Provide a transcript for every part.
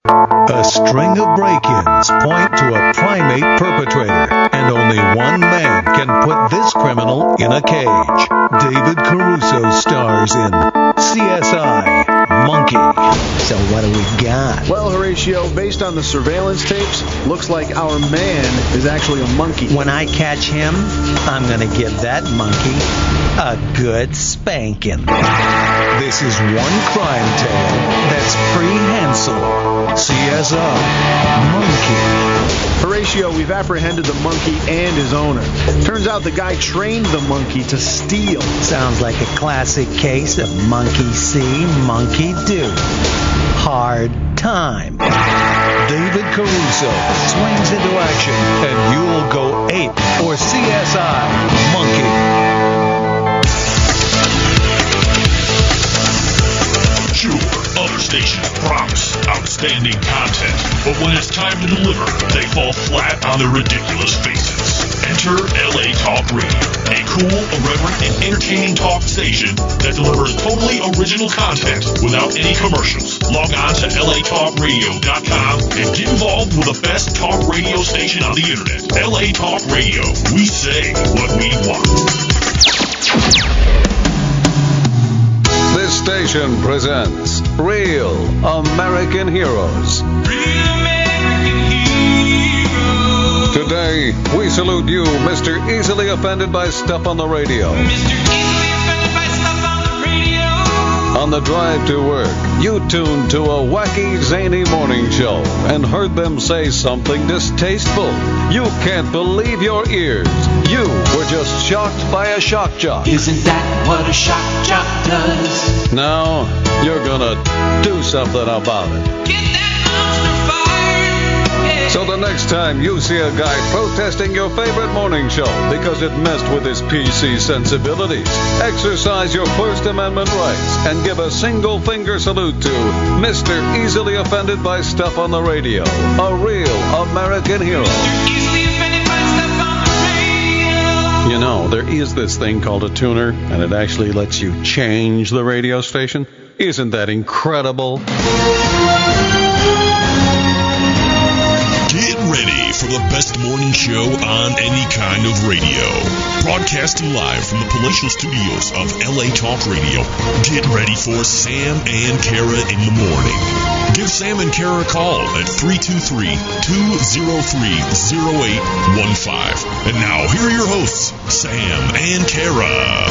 A string of break-ins point to a primate perpetrator, and only one man can put this criminal in a cage. David Caruso stars in CSI: Monkey. So what do we got? Well, Horatio, based on the surveillance tapes, looks like our man is actually a monkey. When I catch him, I'm going to give that monkey a good spanking. This is one crime tale that's prehensile. CSI: Monkey. Horatio, we've apprehended the monkey and his owner. Turns out the guy trained the monkey to steal. Sounds like a classic case of monkey see, monkey do. Hard time. David Caruso swings into action, and you'll go ape for CSI: Monkey. Other stations promise outstanding content, but when it's time to deliver, they fall flat on their ridiculous faces. Enter LA Talk Radio, a cool, irreverent, and entertaining talk station that delivers totally original content without any commercials. Log on to latalkradio.com and get involved with the best talk radio station on the internet. LA Talk Radio. We say what we want. This station presents Real American Heroes. Real American Heroes. Today, we salute you, Mr. Easily Offended by Stuff on the Radio. Mr. Easily Offended by Stuff on the Radio. On the drive to work, you tuned to a wacky, zany morning show and heard them say something distasteful. You can't believe your ears. You were just shocked by a shock jock. Isn't that what a shock jock does? Now, you're gonna do something about it. Get that monster fired! Yeah. So the next time you see a guy protesting your favorite morning show because it messed with his PC sensibilities, exercise your First Amendment rights and give a single finger salute to Mr. Easily Offended by Stuff on the Radio, a real American hero. Easily offended by Stuff on the Radio. You know, there is this thing called a tuner, and it actually lets you change the radio station. Isn't that incredible? Get ready for the best morning show on any kind of radio. Broadcasting live from the palatial studios of LA Talk Radio. Get ready for Sam and Kara in the morning. Give Sam and Kara a call at 323-203-0815. And now, here are your hosts, Sam and Kara.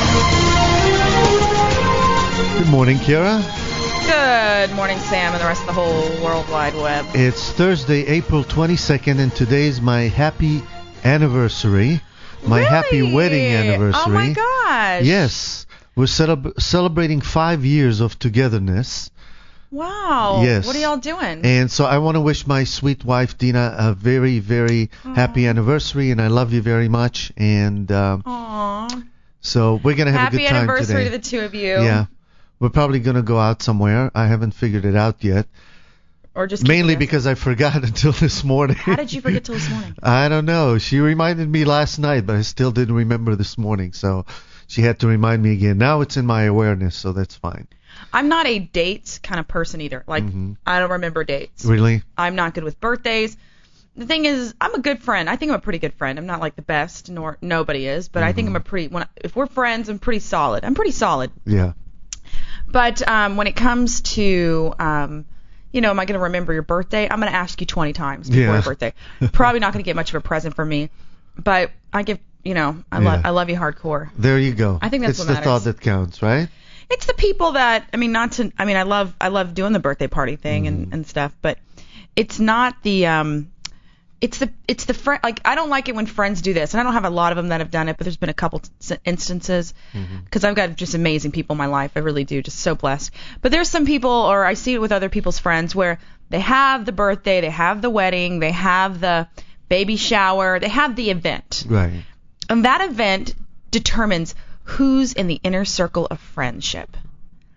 Good morning, Kara. Good morning, Sam, and the rest of the whole World Wide Web. It's Thursday, April 22nd, and today's my happy anniversary. My happy wedding anniversary. Oh, my gosh. Yes. We're celebrating 5 years of togetherness. Wow. Yes. What are y'all doing? And so I want to wish my sweet wife, Dina, a very, very happy anniversary, and I love you very much. And so we're going to have a good time today. Happy anniversary to the two of you. Yeah. We're probably going to go out somewhere. I haven't figured it out yet. Or just mainly because I forgot until this morning. How did you forget till this morning? I don't know. She reminded me last night, but I still didn't remember this morning. So she had to remind me again. Now it's in my awareness, so that's fine. I'm not a dates kind of person either. Like, I don't remember dates. Really? I'm not good with birthdays. The thing is, I'm a good friend. I think I'm a pretty good friend. I'm not like the best, nor nobody is, but I think I'm a pretty. If we're friends, I'm pretty solid. I'm pretty solid. Yeah. But when it comes to, am I going to remember your birthday? I'm going to ask you 20 times before your birthday. Probably not going to get much of a present from me, but I give, I love you hardcore. There you go. I think that's what matters. It's the thought that counts, right? It's the people that, I love doing the birthday party thing and stuff, but it's not the, it's the friend, like, I don't like it when friends do this, and I don't have a lot of them that have done it, but there's been a couple instances, because I've got just amazing people in my life, I really do, just so blessed. But there's some people, or I see it with other people's friends, where they have the birthday, they have the wedding, they have the baby shower, they have the event. Right. And that event determines who's in the inner circle of friendship.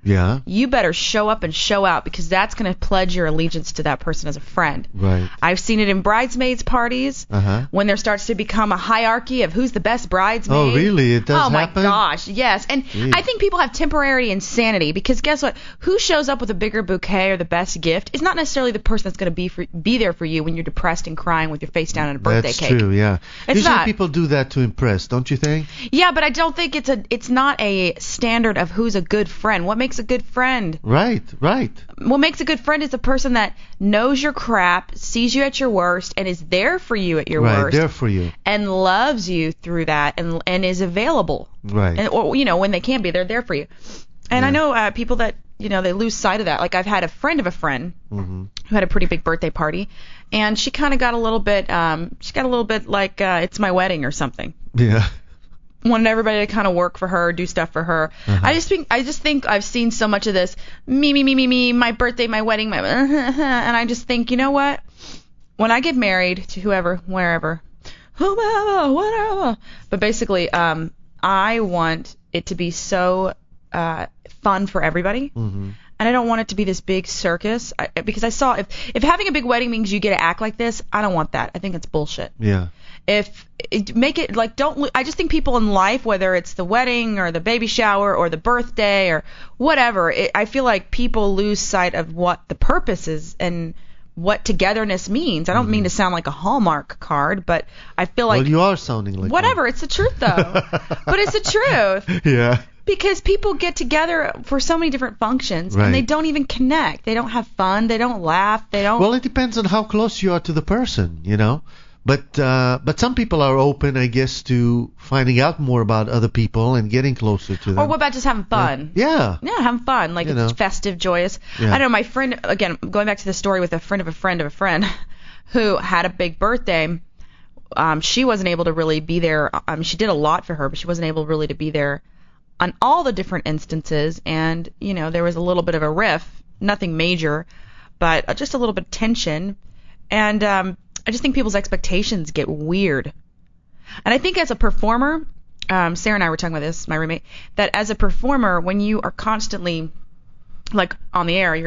Yeah. You better show up and show out, because that's going to pledge your allegiance to that person as a friend. Right. I've seen it in bridesmaids parties when there starts to become a hierarchy of who's the best bridesmaid. Oh, really? It does happen? happen? Oh, my gosh, yes. And I think people have temporary insanity, because guess what? Who shows up with a bigger bouquet or the best gift is not necessarily the person that's going to be there for you when you're depressed and crying with your face down on a birthday cake. That's true, yeah. It's Usually not. people do that to impress, don't you think? Yeah, but I don't think it's not a standard of who's a good friend. What makes a good friend? Right. What makes a good friend is the person that knows your crap, sees you at your worst, and is there for you at your worst. Right, there for you. And loves you through that, and is available. Right. And, or, when they can be, they're there for you. And I know people that, they lose sight of that. Like, I've had a friend of a friend who had a pretty big birthday party, and she kind of got a little bit, like, it's my wedding or something. Yeah. Wanted everybody to kind of work for her, do stuff for her. I just think I've seen so much of this me, my birthday, my wedding, and I just think, you know what? When I get married to whoever, wherever, whatever, but basically, I want it to be so fun for everybody. And I don't want it to be this big circus, because I saw if having a big wedding means you get to act like this, I don't want that. I think it's bullshit. Yeah. Make it like, I just think people in life, whether it's the wedding or the baby shower or the birthday or whatever, I feel like people lose sight of what the purpose is and what togetherness means. I don't mean to sound like a Hallmark card, but I feel like... Well, you are sounding like whatever, it's the truth though. But it's the truth. Yeah. Because people get together for so many different functions, and they don't even connect. They don't have fun. They don't laugh. They don't... Well, it depends on how close you are to the person, But some people are open, I guess, to finding out more about other people and getting closer to them. Or what about just having fun? Yeah, having fun. Like, it's festive, joyous. Yeah. I don't know, my friend, again, going back to the story with a friend of a friend of a friend who had a big birthday, she wasn't able to really be there. She did a lot for her, but she wasn't able really to be there on all the different instances. And, there was a little bit of a riff, nothing major, but just a little bit of tension. And I just think people's expectations get weird. And I think as a performer, Sarah and I were talking about this, my roommate, that as a performer, when you are constantly, like, on the air,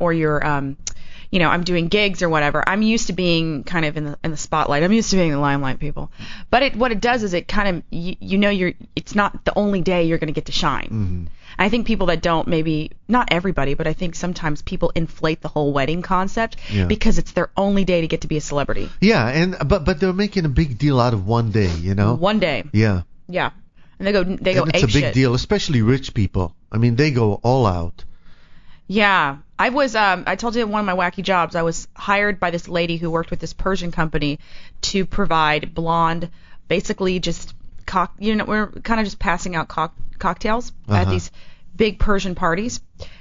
I'm doing gigs or whatever, I'm used to being kind of in the spotlight. I'm used to being in the limelight, people. But what it does is it kind of, it's not the only day you're going to get to shine. I think people that don't, maybe not everybody, but I think sometimes people inflate the whole wedding concept because it's their only day to get to be a celebrity. Yeah, but they're making a big deal out of one day, One day. Yeah. Yeah. And they go and ape it's a big shit. deal, especially rich people. I mean, they go all out. Yeah. I was, I told you one of my wacky jobs, I was hired by this lady who worked with this Persian company to provide blonde, basically just, we're kind of just passing out cocktails at these big Persian parties.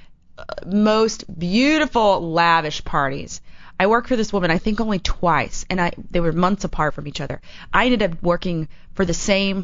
Most beautiful, lavish parties. I worked for this woman, I think only twice, and they were months apart from each other. I ended up working for the same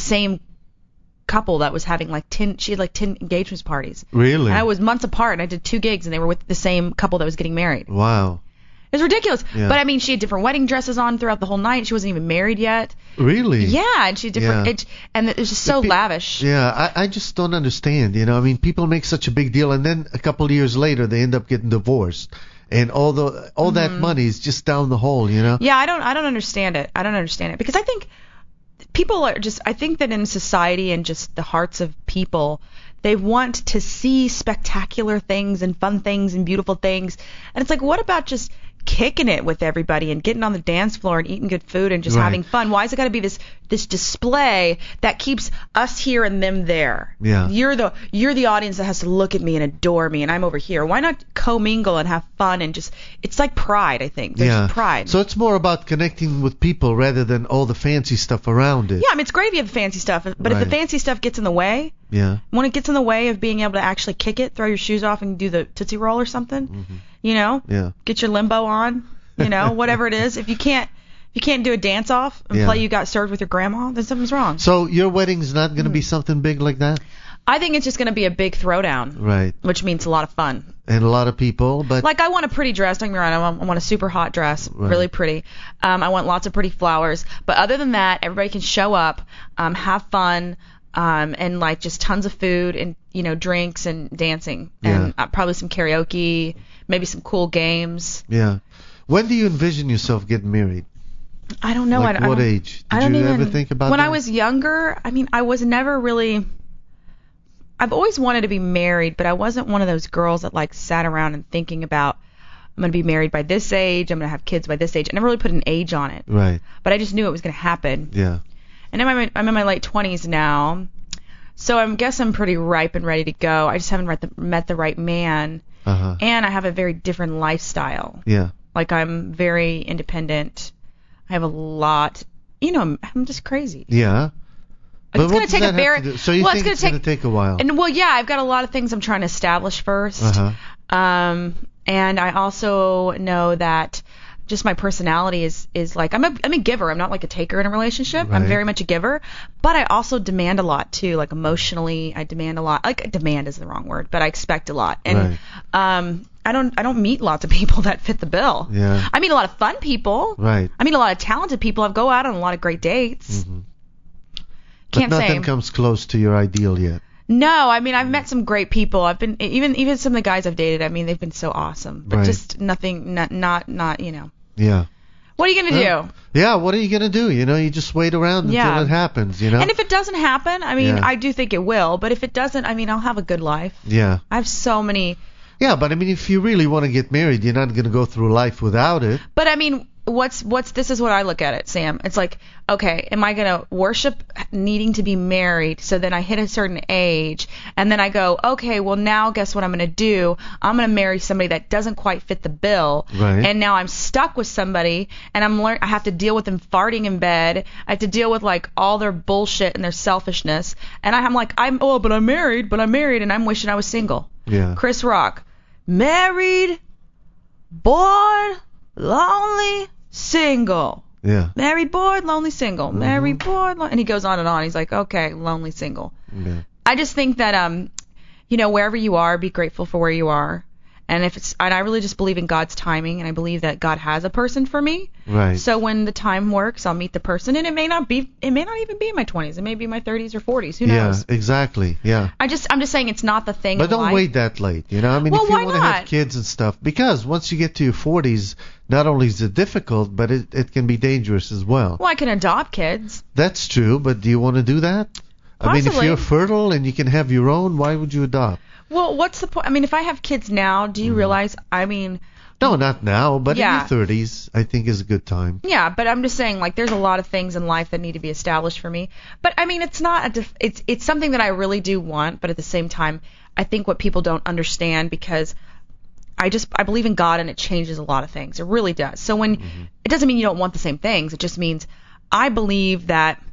couple that was having she had 10 engagements parties. Really? And I was months apart, and I did 2 gigs, and they were with the same couple that was getting married. Wow. It was ridiculous. Yeah. But I mean, she had different wedding dresses on throughout the whole night. She wasn't even married yet. Really? Yeah, and she had different, and it was just so lavish. Yeah, I just don't understand. I mean, people make such a big deal, and then a couple of years later, they end up getting divorced. And all that money is just down the hole, Yeah, I don't understand it. I don't understand it because I think people are just. I think that in society and just the hearts of people, they want to see spectacular things and fun things and beautiful things. And it's like, what about just kicking it with everybody and getting on the dance floor and eating good food and just having fun? Why is it got to be this display that keeps us here and them there? Yeah. You're the audience that has to look at me and adore me, and I'm over here. Why not commingle and have fun and just? It's like pride, I think. There's pride. So it's more about connecting with people rather than all the fancy stuff around it. Yeah, I mean, it's great if you have the fancy stuff, but if the fancy stuff gets in the way, when it gets in the way of being able to actually kick it, throw your shoes off and do the Tootsie Roll or something, get your limbo on, whatever it is. If you can't do a dance off and play You Got Served with your grandma, then something's wrong. So your wedding's not going to be something big like that? I think it's just going to be a big throwdown. Right. Which means a lot of fun. And a lot of people, but... Like, I want a pretty dress, don't get me wrong. I want a super hot dress, really pretty. I want lots of pretty flowers. But other than that, everybody can show up, have fun. and like just tons of food and drinks and dancing and probably some karaoke, maybe some cool games. Yeah. When do you envision yourself getting married? I don't know. Like what age? Did you ever think about that? When I was younger, I mean, I was never really. I've always wanted to be married, but I wasn't one of those girls that like sat around and thinking about, I'm going to be married by this age, I'm going to have kids by this age. I never really put an age on it. Right. But I just knew it was going to happen. Yeah. And I'm in my late 20s now, so I guess I'm pretty ripe and ready to go. I just haven't met the right man, and I have a very different lifestyle. Yeah. Like I'm very independent. I have a lot. I'm just crazy. Yeah. Like it's going to take a very. So you think it's going to take a while? And I've got a lot of things I'm trying to establish first. And I also know that just my personality is like I'm a giver. I'm not like a taker in a relationship. Right. I'm very much a giver, but I also demand a lot too. Like emotionally, I demand a lot. Like demand is the wrong word, but I expect a lot. And I don't meet lots of people that fit the bill. Yeah. I meet a lot of fun people. Right. I meet a lot of talented people. I go out on a lot of great dates. Mm-hmm. But nothing comes close to your ideal yet. No, I mean I've met some great people. I've been even some of the guys I've dated. I mean they've been so awesome, but just nothing, not. Yeah. What are you gonna do? Yeah, what are you gonna do? You just wait around until it happens. And if it doesn't happen, I mean I do think it will. But if it doesn't, I mean I'll have a good life. Yeah. I have so many. Yeah, but I mean if you really want to get married, you're not gonna go through life without it. But I mean. This is what I look at it, Sam. It's like, okay, am I going to worship needing to be married so then I hit a certain age and then I go, okay, well now guess what I'm going to do? I'm going to marry somebody that doesn't quite fit the bill. Right. And now I'm stuck with somebody and I have to deal with them farting in bed. I have to deal with like all their bullshit and their selfishness. And I'm like, but I'm married and I'm wishing I was single. Yeah. Chris Rock. Married, bored, lonely, single. Yeah. Married, bored, lonely, single. Mm-hmm. Married, bored, and he goes on and on. He's like, okay, lonely, single. Yeah. I just think that wherever you are, be grateful for where you are. And I really just believe in God's timing, and I believe that God has a person for me. Right. So when the time works, I'll meet the person, and it may not even be in my 20s. It may be my 30s or 40s. Who knows? Yeah, exactly. Yeah. I'm just saying it's not the thing. But don't wait that late. I mean, if you want to have kids and stuff, because once you get to your 40s, not only is it difficult, but it can be dangerous as well. Well, I can adopt kids. That's true, but do you want to do that? Possibly. I mean, if you're fertile and you can have your own, why would you adopt? Well, what's the point? I mean, if I have kids now, do you realize, I mean... No, not now, but in your 30s, I think is a good time. Yeah, but I'm just saying, like, there's a lot of things in life that need to be established for me. But, I mean, it's not it's something that I really do want, but at the same time, I think what people don't understand, because I believe in God and it changes a lot of things. It really does. So when... It doesn't mean you don't want the same things. It just means I believe that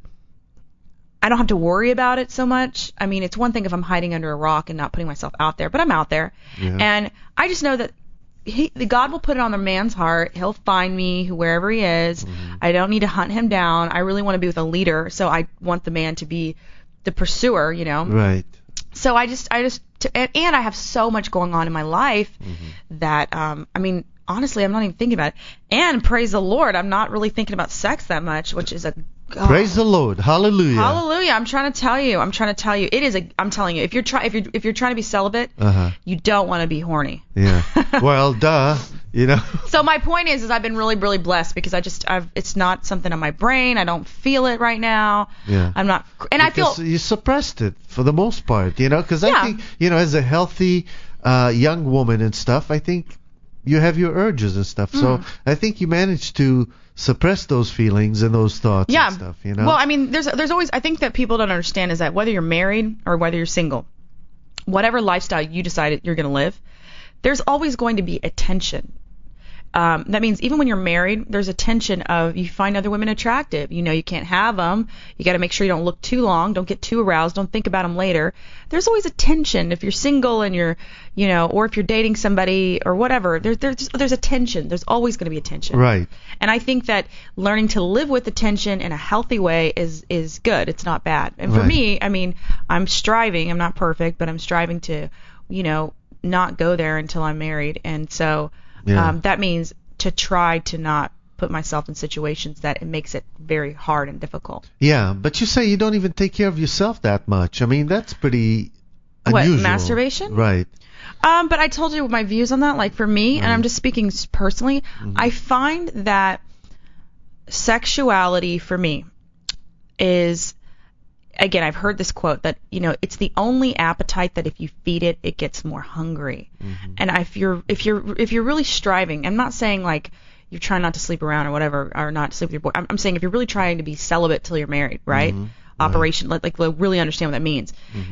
I don't have to worry about it so much. I mean, it's one thing if I'm hiding under a rock and not putting myself out there, but I'm out there. Yeah. And I just know that God will put it on the man's heart. He'll find me wherever he is. Mm-hmm. I don't need to hunt him down. I really want to be with a leader, so I want the man to be the pursuer, Right. So and I have so much going on in my life that, I mean, honestly, I'm not even thinking about it. And praise the Lord, I'm not really thinking about sex that much, which is praise the Lord. Hallelujah. Hallelujah. I'm trying to tell you. I'm telling you. If you're trying to be celibate, you don't want to be horny. Yeah. Well, duh. So my point is I've been really, really blessed because it's not something on my brain. I don't feel it right now. Yeah. I'm not, and because you suppressed it for the most part, because I think, as a healthy young woman and stuff, I think you have your urges and stuff. So I think you managed to suppress those feelings and those thoughts and stuff, Well, I mean, there's always, I think that people don't understand is that whether you're married or whether you're single, whatever lifestyle you decide you're going to live, there's always going to be a tension. That means even when you're married, there's a tension of you find other women attractive. You can't have them. You got to make sure you don't look too long. Don't get too aroused. Don't think about them later. There's always a tension if you're single and you're, or if you're dating somebody or whatever. There's a tension. There's always going to be a tension. Right. And I think that learning to live with the tension in a healthy way is good. It's not bad. And for me, I mean, I'm striving. I'm not perfect, but I'm striving to, not go there until I'm married. And so. Yeah. That means to try to not put myself in situations that it makes it very hard and difficult. Yeah, but you say you don't even take care of yourself that much. I mean, that's pretty unusual. What, masturbation? Right. But I told you my views on that. Like for me, and I'm just speaking personally, I find that sexuality for me is, again, I've heard this quote that, it's the only appetite that if you feed it, it gets more hungry. And if you're really striving, I'm not saying like you're trying not to sleep around or whatever, or not to sleep with your boy. I'm saying if you're really trying to be celibate till you're married, right? Operation, like really understand what that means.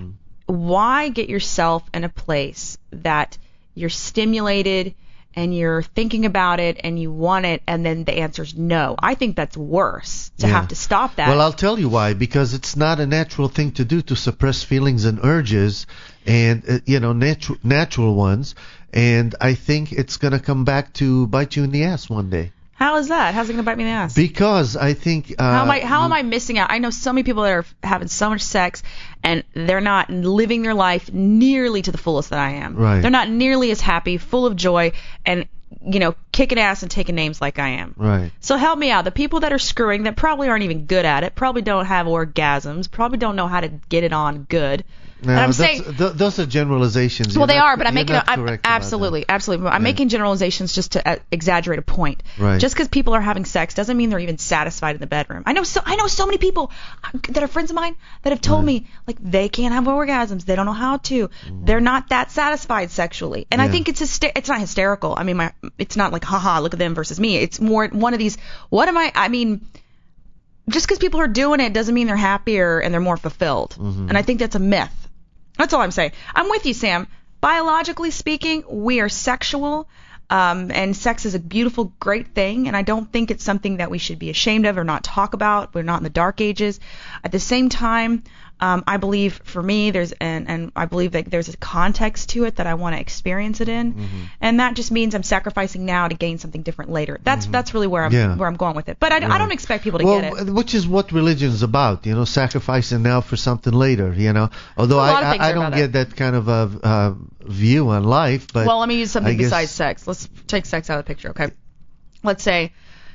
Why get yourself in a place that you're stimulated and you're thinking about it and you want it, and then the answer's no? I think that's worse to have to stop that. Well, I'll tell you why. Because it's not a natural thing to do, to suppress feelings and urges, and natural ones. And I think it's going to come back to bite you in the ass one day. How is that? How's it going to bite me in the ass? Because I think... how am I missing out? I know so many people that are having so much sex, and they're not living their life nearly to the fullest that I am. Right. They're not nearly as happy, full of joy, and, kicking ass and taking names like I am. Right. So help me out. The people that are screwing, that probably aren't even good at it, probably don't have orgasms, probably don't know how to get it on good. No, I'm saying those are generalizations. Well, they are, but I'm making absolutely. I'm making generalizations just to exaggerate a point. Right. Just because people are having sex doesn't mean they're even satisfied in the bedroom. I know so many people that are friends of mine that have told me like they can't have orgasms. They don't know how to. They're not that satisfied sexually, and I think it's not hysterical. I mean, it's not like haha, look at them versus me. It's more one of these. What am I? I mean, just because people are doing it doesn't mean they're happier and they're more fulfilled. And I think that's a myth. That's all I'm saying. I'm with you, Sam. Biologically speaking, we are sexual, and sex is a beautiful, great thing, and I don't think it's something that we should be ashamed of or not talk about. We're not in the dark ages. At the same time, I believe for me, and I believe that there's a context to it that I want to experience it in, and that just means I'm sacrificing now to gain something different later. That's really where I'm going with it. But I don't expect people to get it. Which is what religion is about, sacrificing now for something later, Although I don't get that kind of a view on life. But well, let me use something besides sex. Let's take sex out of the picture, okay? Let's say,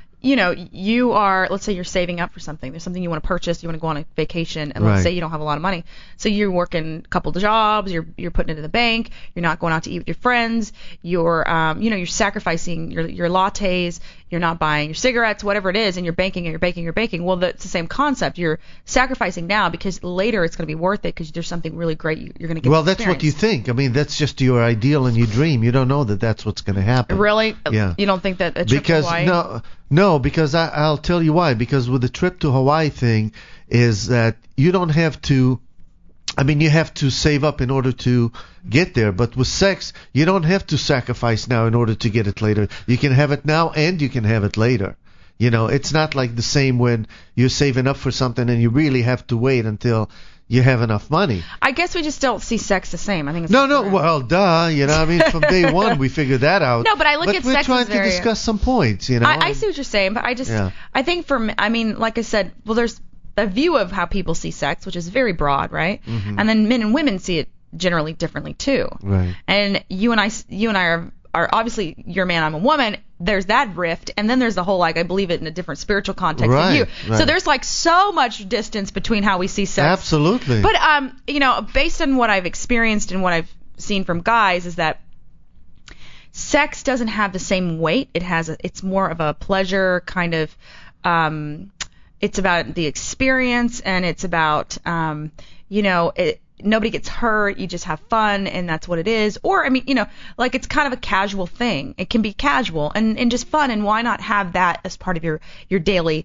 let's say you're saving up for something. There's something you want to purchase. You want to go on a vacation, and let's say you don't have a lot of money. So you're working a couple of jobs. You're putting it in the bank. You're not going out to eat with your friends. You're sacrificing your lattes. You're not buying your cigarettes, whatever it is, and you're banking and you're baking, you're baking. Well, it's the same concept. You're sacrificing now because later it's going to be worth it because there's something really great you're going to get. Well, that's what you think. I mean, that's just your ideal and your dream. You don't know that that's what's going to happen. Really? Yeah. You don't think that a trip to Hawaii? No, because I'll tell you why. Because with the trip to Hawaii thing is that you don't have to. I mean, you have to save up in order to get there. But with sex, you don't have to sacrifice now in order to get it later. You can have it now and you can have it later. It's not like the same when you're saving up for something and you really have to wait until you have enough money. I guess we just don't see sex the same. I think it's No, well, duh. I mean, from day one we figured that out. No, but I look at sex as we're trying to discuss some points, I see what you're saying, but I think like I said, well, there's a view of how people see sex, which is very broad, right? And then men and women see it generally differently too. Right. And you and I are obviously, you're a man, I'm a woman. There's that rift, and then there's the whole I believe it in a different spiritual context than you. Right. So there's so much distance between how we see sex. Absolutely. But based on what I've experienced and what I've seen from guys is that sex doesn't have the same weight. It's more of a pleasure kind of. It's about the experience, and it's about, nobody gets hurt. You just have fun, and that's what it is. Or, it's kind of a casual thing. It can be casual and just fun, and why not have that as part of your daily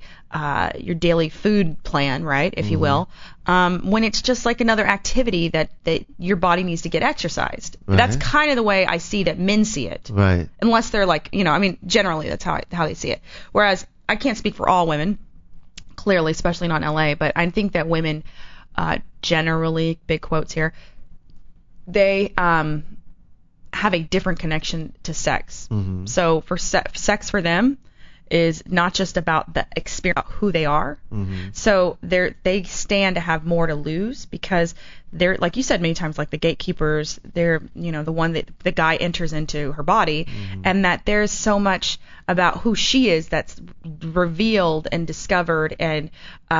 food plan, right, if you will, when it's just like another activity that your body needs to get exercised. Right. That's kind of the way I see that men see it. Right. Unless they're generally that's how they see it. Whereas I can't speak for all women. Clearly, especially not in LA, but I think that women generally, big quotes here, they have a different connection to sex. So for sex for them is not just about the experience, about who they are. Mm-hmm. So they stand to have more to lose because they're, like you said many times, like the gatekeepers. They're, the one that the guy enters into her body, Mm-hmm. and that there's so much about who she is that's revealed and discovered and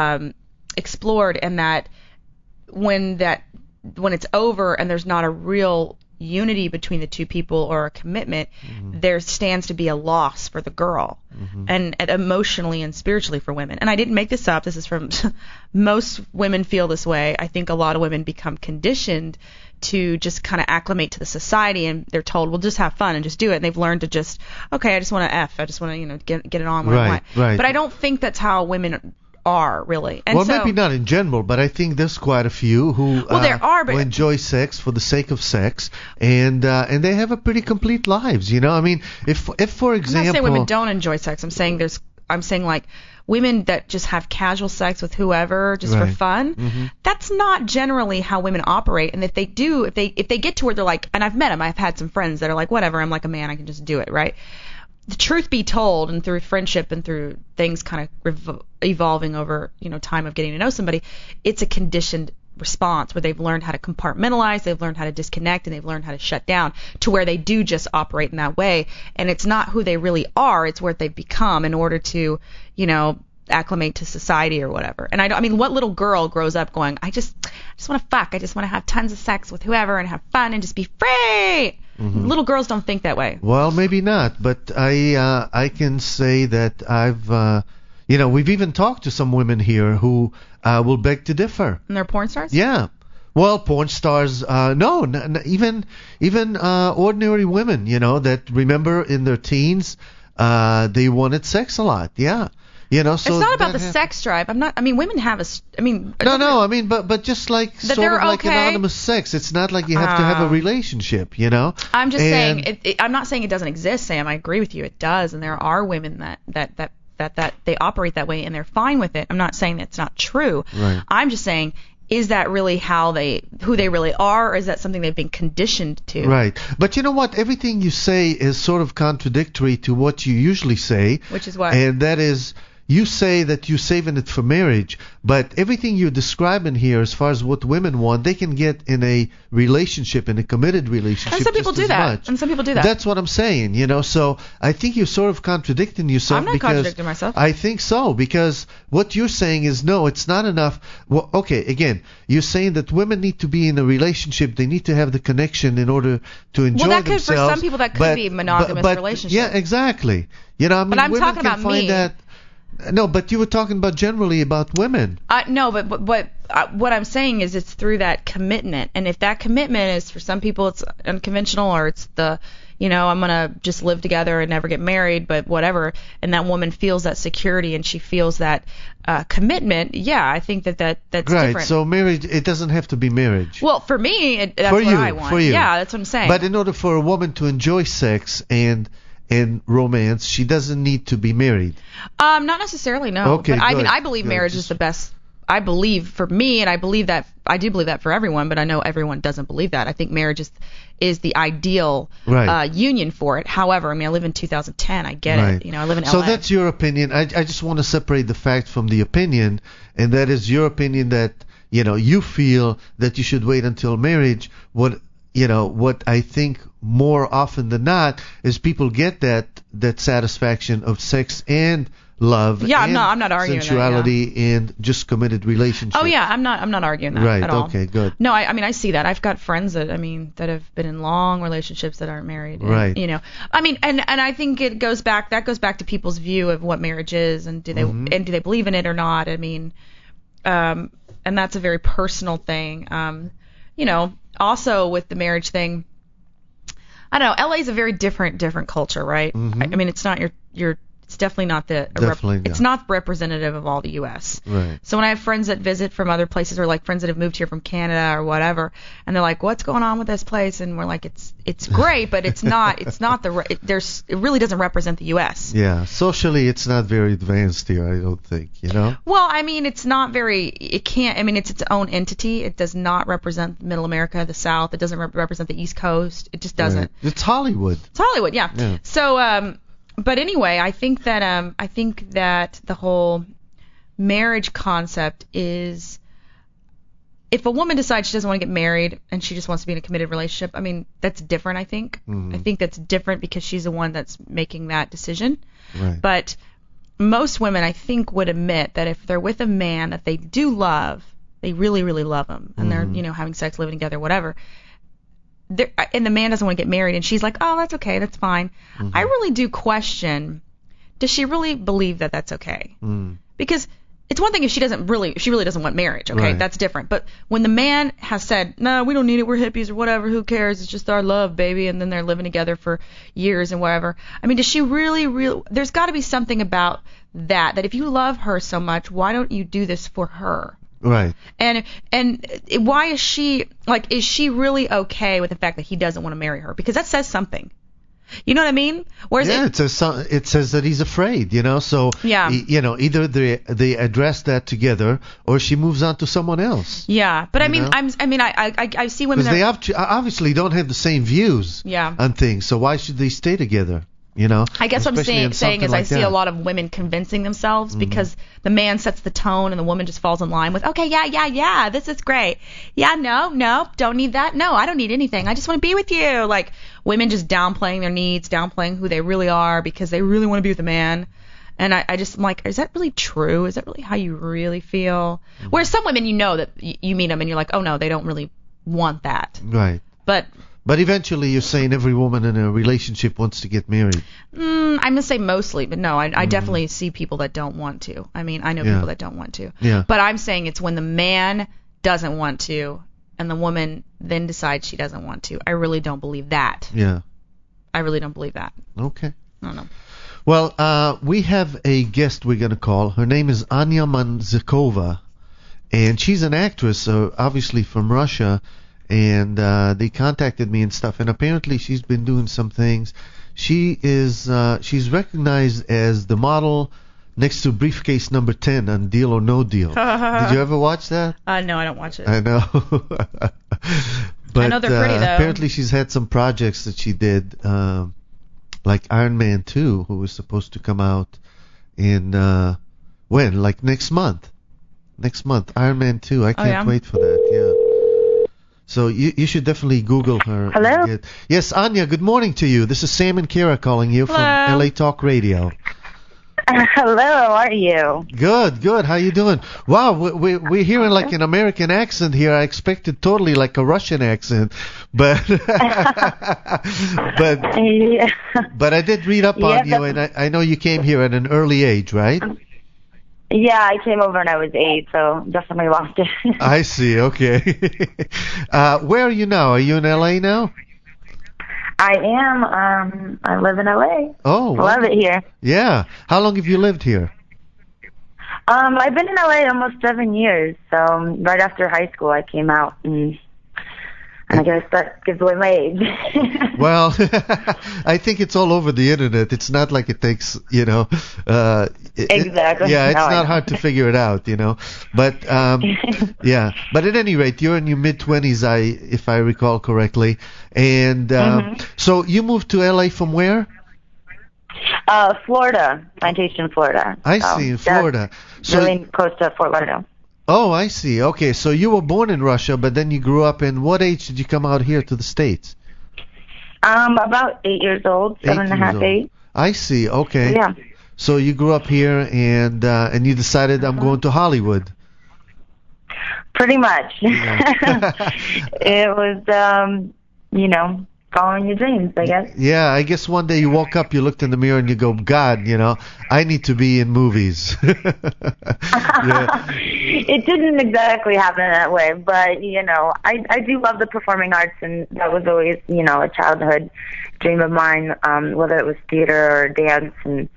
explored, and that when it's over and there's not a real unity between the two people or a commitment, Mm-hmm. there stands to be a loss for the girl, Mm-hmm. and emotionally and spiritually for women. And I didn't make this up. This is from most women feel this way. I think a lot of women become conditioned to just kind of acclimate to the society, and they're told, well, just have fun and just do it. And they've learned to just, okay, I just want to I just want to, get it on what I want. Right. But I don't think that's how women are really. And well, so, maybe not in general, but I think there's quite a few who there are, but who enjoy sex for the sake of sex, and they have a pretty complete lives. I mean, if for example, I'm not saying women don't enjoy sex. I'm saying like women that just have casual sex with whoever just for fun. Mm-hmm. That's not generally how women operate. And if they do, if they get to where they're like, and I've met them, I've had some friends that are like, whatever, I'm like a man, I can just do it, right? The truth be told, and through friendship and through things kind of evolving over, time of getting to know somebody, it's a conditioned response where they've learned how to compartmentalize, they've learned how to disconnect, and they've learned how to shut down to where they do just operate in that way. And it's not who they really are, it's what they've become in order to, acclimate to society or whatever. And I mean, what little girl grows up going, I just want to fuck, I just want to have tons of sex with whoever and have fun and just be free? Mm-hmm. Little girls don't think that way. Well, maybe not, but I can say that I've we've even talked to some women here who will beg to differ. And they're porn stars? Yeah. Well, porn stars, even ordinary women, that remember in their teens, they wanted sex a lot. Yeah. So it's not about the sex drive. Women have but just like sort of like anonymous sex. It's not like you have to have a relationship, I'm just saying, I'm not saying it doesn't exist, Sam. I agree with you. It does, and there are women that they operate that way and they're fine with it. I'm not saying that's not true. Right. I'm just saying, is that really who they really are, or is that something they've been conditioned to? Right. But you know what? Everything you say is sort of contradictory to what you usually say. Which is what? And that is, you say that you're saving it for marriage, but everything you're describing here as far as what women want, they can get in a relationship, in a committed relationship. And some people do that. And some people do that. That's what I'm saying, So I think you're sort of contradicting yourself. I'm not contradicting myself. I think so, because what you're saying is, no, it's not enough. Well, okay, again, you're saying that women need to be in a relationship. They need to have the connection in order to enjoy themselves. For some people, that could be a monogamous relationship. Yeah, exactly. But I'm talking about me. No, but you were talking about generally about women. No, but what I'm saying is it's through that commitment. And if that commitment is, for some people, it's unconventional, or it's the, I'm going to just live together and never get married, but whatever, and that woman feels that security and she feels that commitment, yeah, I think that's right, different. Right, so marriage, it doesn't have to be marriage. Well, for me, that's what I want. For you. Yeah, that's what I'm saying. But in order for a woman to enjoy sex and romance, she doesn't need to be married. Not necessarily, no. Okay, but I believe marriage is the best. I believe for me, and I do believe that for everyone, but I know everyone doesn't believe that. I think marriage is the ideal union for it. However, I live in 2010. I get it. I live in LA. So that's your opinion. I just want to separate the fact from the opinion, and that is your opinion that you feel that you should wait until marriage. What I think more often than not is people get that satisfaction of sex and love, I'm not arguing sensuality, that, yeah. and just committed relationships. Oh yeah, I'm not arguing that right, at all. Okay, good. No, I see that. I've got friends that have been in long relationships that aren't married. And, right. And I think it goes back to people's view of what marriage is, and do they believe in it or not. And that's a very personal thing. Also with the marriage thing, I don't know. LA is a very different culture, right? Mm-hmm. It's not it's definitely not it's not representative of all the U.S. Right. So when I have friends that visit from other places, or like friends that have moved here from Canada or whatever, and they're like, "What's going on with this place?" and we're like, "It's great, but it really doesn't represent the U.S." Yeah, socially, it's not very advanced here, I don't think. Well, it's not very. It can't. It's its own entity. It does not represent Middle America, the South. It doesn't represent the East Coast. It just doesn't. Right. It's Hollywood. It's Hollywood, yeah. So But anyway, I think that the whole marriage concept is, if a woman decides she doesn't want to get married and she just wants to be in a committed relationship, I mean, that's different, I think. Mm-hmm. I think that's different because she's the one that's making that decision. Right. But most women, I think, would admit that if they're with a man that they do love, they really, really love him, and they're, having sex, living together, whatever, and the man doesn't want to get married, and she's like, oh, that's okay, that's fine. Mm-hmm. I really do question, does she really believe that that's okay? Because it's one thing if she really doesn't want marriage, okay? Right. That's different. But when the man has said, no, we don't need it, we're hippies or whatever, who cares, it's just our love, baby, and then they're living together for years and whatever. I mean, does she really, there's got to be something about that if you love her so much, why don't you do this for her? Right. And why is she really okay with the fact that he doesn't want to marry her? Because that says something. You know what I mean? Whereas it says that he's afraid, So yeah. Either they address that together, or she moves on to someone else. Yeah, but I see women. Because they obviously don't have the same views on things, so why should they stay together? I guess what I'm saying is like I see a lot of women convincing themselves because the man sets the tone and the woman just falls in line with, okay, yeah, this is great. Yeah, no, don't need that. No, I don't need anything. I just want to be with you. Like, women just downplaying their needs, downplaying who they really are because they really want to be with a man. And I just am like, is that really true? Is that really how you really feel? Whereas some women, that you meet them and you're like, oh no, they don't really want that. Right. But eventually you're saying every woman in a relationship wants to get married. I'm going to say mostly, but no, I definitely see people that don't want to. I mean, I know people that don't want to. Yeah. But I'm saying it's when the man doesn't want to and the woman then decides she doesn't want to. I really don't believe that. Yeah. I really don't believe that. Okay. I don't know. Well, we have a guest we're going to call. Her name is Anya Manzikova, and she's an actress, obviously from Russia. And they contacted me and stuff, and apparently she's been doing some things. She's recognized as the model next to briefcase number 10 on Deal or No Deal. Did you ever watch that? No, I don't watch it. I know. But I know they're pretty, though. Apparently she's had some projects that she did, like Iron Man 2, who was supposed to come out in when? Like next month. Next month, Iron Man 2. I can't wait for that. Yeah. So you should definitely Google her. Hello? Yes, Anya, good morning to you. This is Sam and Kara calling you from LA Talk Radio. Hello, how are you? Good. How you doing? Wow, we're hearing like an American accent here. I expected totally like a Russian accent, but but I did read up on you, and I know you came here at an early age, right? Yeah, I came over when I was 8, so definitely lost it. I see. Okay. Where are you now? Are you in LA now? I am. I live in LA. Oh, love it here. Yeah. How long have you lived here? I've been in LA almost 7 years. So right after high school, I came out, and I guess that gives away my age. Well, I think it's all over the internet. It's not like it takes, exactly. It's not hard to figure it out, But yeah. But at any rate, you're in your mid-20s, if I recall correctly. And so you moved to LA from where? Florida, Plantation, Florida. I see, in Florida. So really close to Fort Lauderdale. Oh, I see. Okay, so you were born in Russia, but then you grew up in what age did you come out here to the States? About 8 years old, 7.5, 8. I see. Okay. Yeah. So you grew up here, and you decided I'm going to Hollywood. Pretty much. Yeah. It was, following your dreams, I guess. Yeah, I guess one day you woke up, you looked in the mirror, and you go, God, I need to be in movies. It didn't exactly happen that way, but, I do love the performing arts, and that was always, a childhood dream of mine, whether it was theater or dance, and,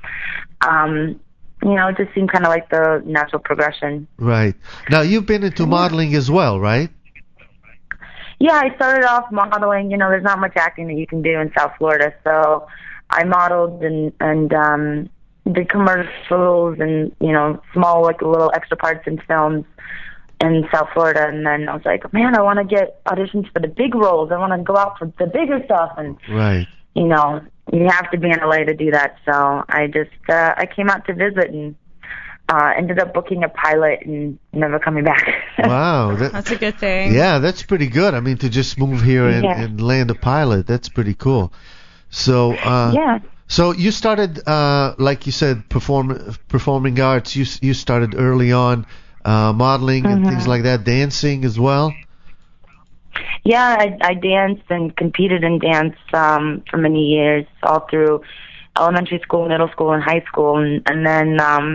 it just seemed kind of like the natural progression. Right. Now, you've been into modeling as well, right? Yeah, I started off modeling. There's not much acting that you can do in South Florida, so I modeled and did commercials and small little extra parts in films in South Florida. And then I was like, man, I want to get auditions for the big roles. I want to go out for the bigger stuff. And right. you have to be in LA to do that. So I just I came out to visit and ended up booking a pilot and never coming back. Wow, that's a good thing. Yeah, that's pretty good. I mean, to just move here and land a pilot, that's pretty cool. So So you started, like you said, performing arts. You started early on, modeling and things like that, dancing as well. Yeah, I danced and competed in dance for many years, all through elementary school, middle school, and high school, and then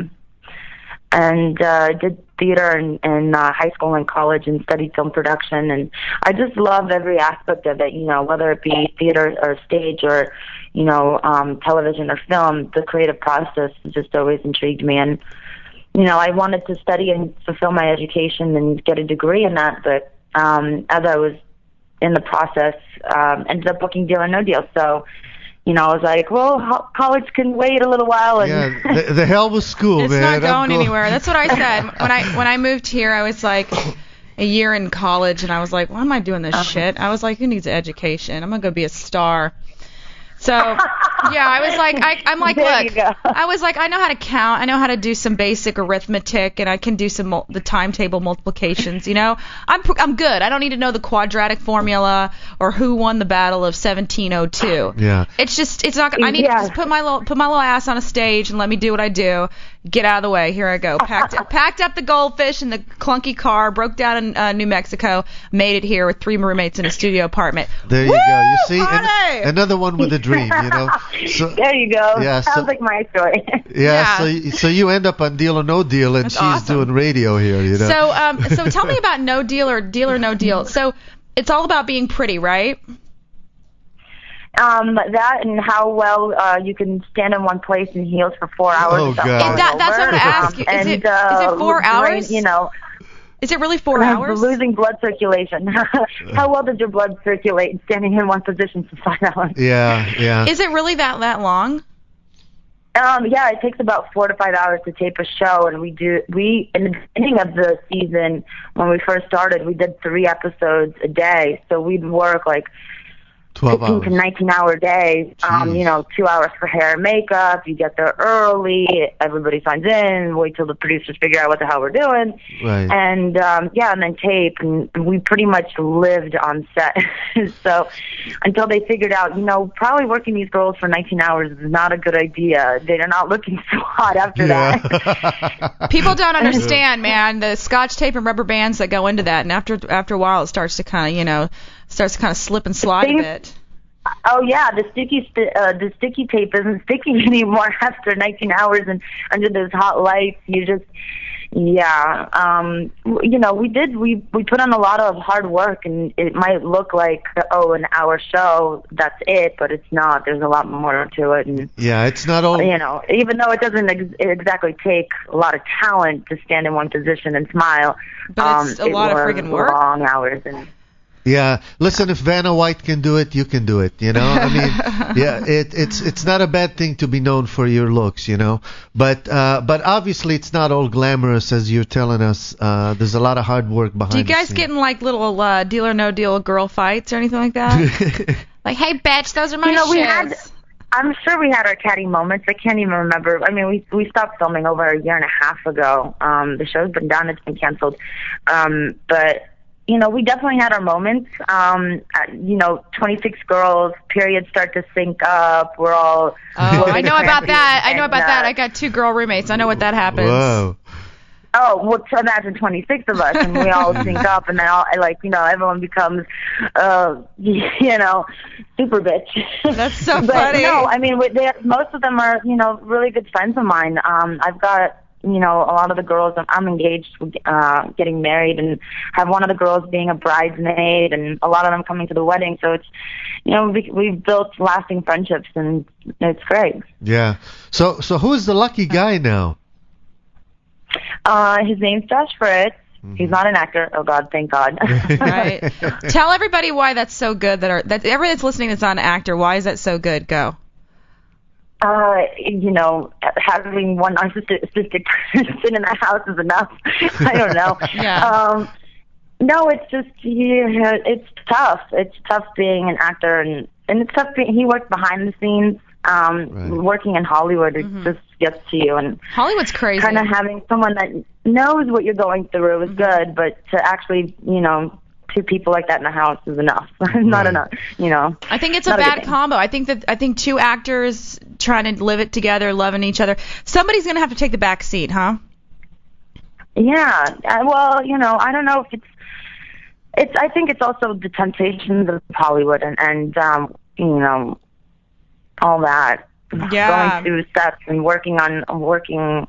did theater in high school and college, and studied film production. And I just love every aspect of it, whether it be theater or stage or television or film. The creative process just always intrigued me, and I wanted to study and fulfill my education and get a degree in that, but as I was in the process, ended up booking Deal or No Deal. So, I was like, well, college can wait a little while. And the hell with school, it's man. It's not going anywhere. That's what I said. When I moved here, I was like a year in college, and I was like, why am I doing this shit? I was like, who needs education? I'm going to go be a star. So, yeah, I was like, I'm like, look, I was like, I know how to count. I know how to do some basic arithmetic, and I can do the timetable multiplications, I'm good. I don't need to know the quadratic formula or who won the battle of 1702. Yeah. It's not, I need to just put my little ass on a stage and let me do what I do. Get out of the way. Here I go. Packed up the goldfish in the clunky car, broke down in New Mexico, made it here with 3 roommates in a studio apartment. There you go. You see, another one with a dream, So, there you go. Yeah, sounds like my story. So you end up on Deal or No Deal, and That's she's awesome. doing radio here, So tell me about No Deal or Deal or No Deal. So it's all about being pretty, right? That and how well you can stand in one place in heels for 4 hours. Oh, God. That's what I'm going to ask you. Is it 4 hours? Is it really 4 hours? Losing blood circulation. How well does your blood circulate standing in one position for 5 hours? Yeah. Is it really that long? Yeah, it takes about 4 to 5 hours to tape a show, and we in the beginning of the season when we first started, we did 3 episodes a day, so we'd work like 15 to 19-hour days, 2 hours for hair and makeup. You get there early, everybody signs in, wait till the producers figure out what the hell we're doing. Right. And, and then tape. And we pretty much lived on set. So until they figured out, probably working these girls for 19 hours is not a good idea. They're not looking so hot after that. People don't understand, man, the scotch tape and rubber bands that go into that. And after a while, it starts to kind of, slip and slide a bit. Oh yeah, the sticky tape isn't sticky anymore after 19 hours and under those hot lights. You just, we put on a lot of hard work, and it might look like an hour show, that's it, but it's not. There's a lot more to it, and it's not all. Even though it doesn't exactly take a lot of talent to stand in one position and smile, but it's a lot of friggin' work. Long hours and. Yeah, listen, if Vanna White can do it, you can do it, I mean, it's not a bad thing to be known for your looks, but obviously it's not all glamorous as you're telling us. There's a lot of hard work behind it. Do you guys get in like little Deal or No Deal girl fights or anything like that? Like, hey, bitch, those are my shoes. I'm sure we had our catty moments. I can't even remember. I mean, we stopped filming over a year and a half ago. The show's been done. It's been canceled. But we definitely had our moments. 26 girls, periods start to sync up. We're all... Oh, I know about that. I got 2 girl roommates. I know what that happens. Whoa. Oh, well, so imagine 26 of us, and we all sync up, and then everyone becomes, super bitch. That's so but funny. No, I mean, most of them are, really good friends of mine. I've got... a lot of the girls, I'm engaged, getting married, and have one of the girls being a bridesmaid, and a lot of them coming to the wedding. So it's, we've built lasting friendships, and it's great. Yeah. So who's the lucky guy now? His name's Josh Fritz. He's not an actor. Oh God, thank God. Right. Tell everybody why that's so good. That everybody that's listening that's not an actor, why is that so good? Go. Having one narcissistic person in the house is enough. I don't know. Yeah. No, it's just, it's tough. It's tough being an actor, and it's tough he works behind the scenes. Working in Hollywood, it just gets to you, and Hollywood's crazy. Kind of having someone that knows what you're going through is good, but to actually, two people like that in the house is enough. Not enough, I think it's a bad combo. I think two actors trying to live it together, loving each other. Somebody's going to have to take the back seat, huh? Yeah. Well, I don't know if I think it's also the temptations of Hollywood and all that. Yeah. Going through sets and working on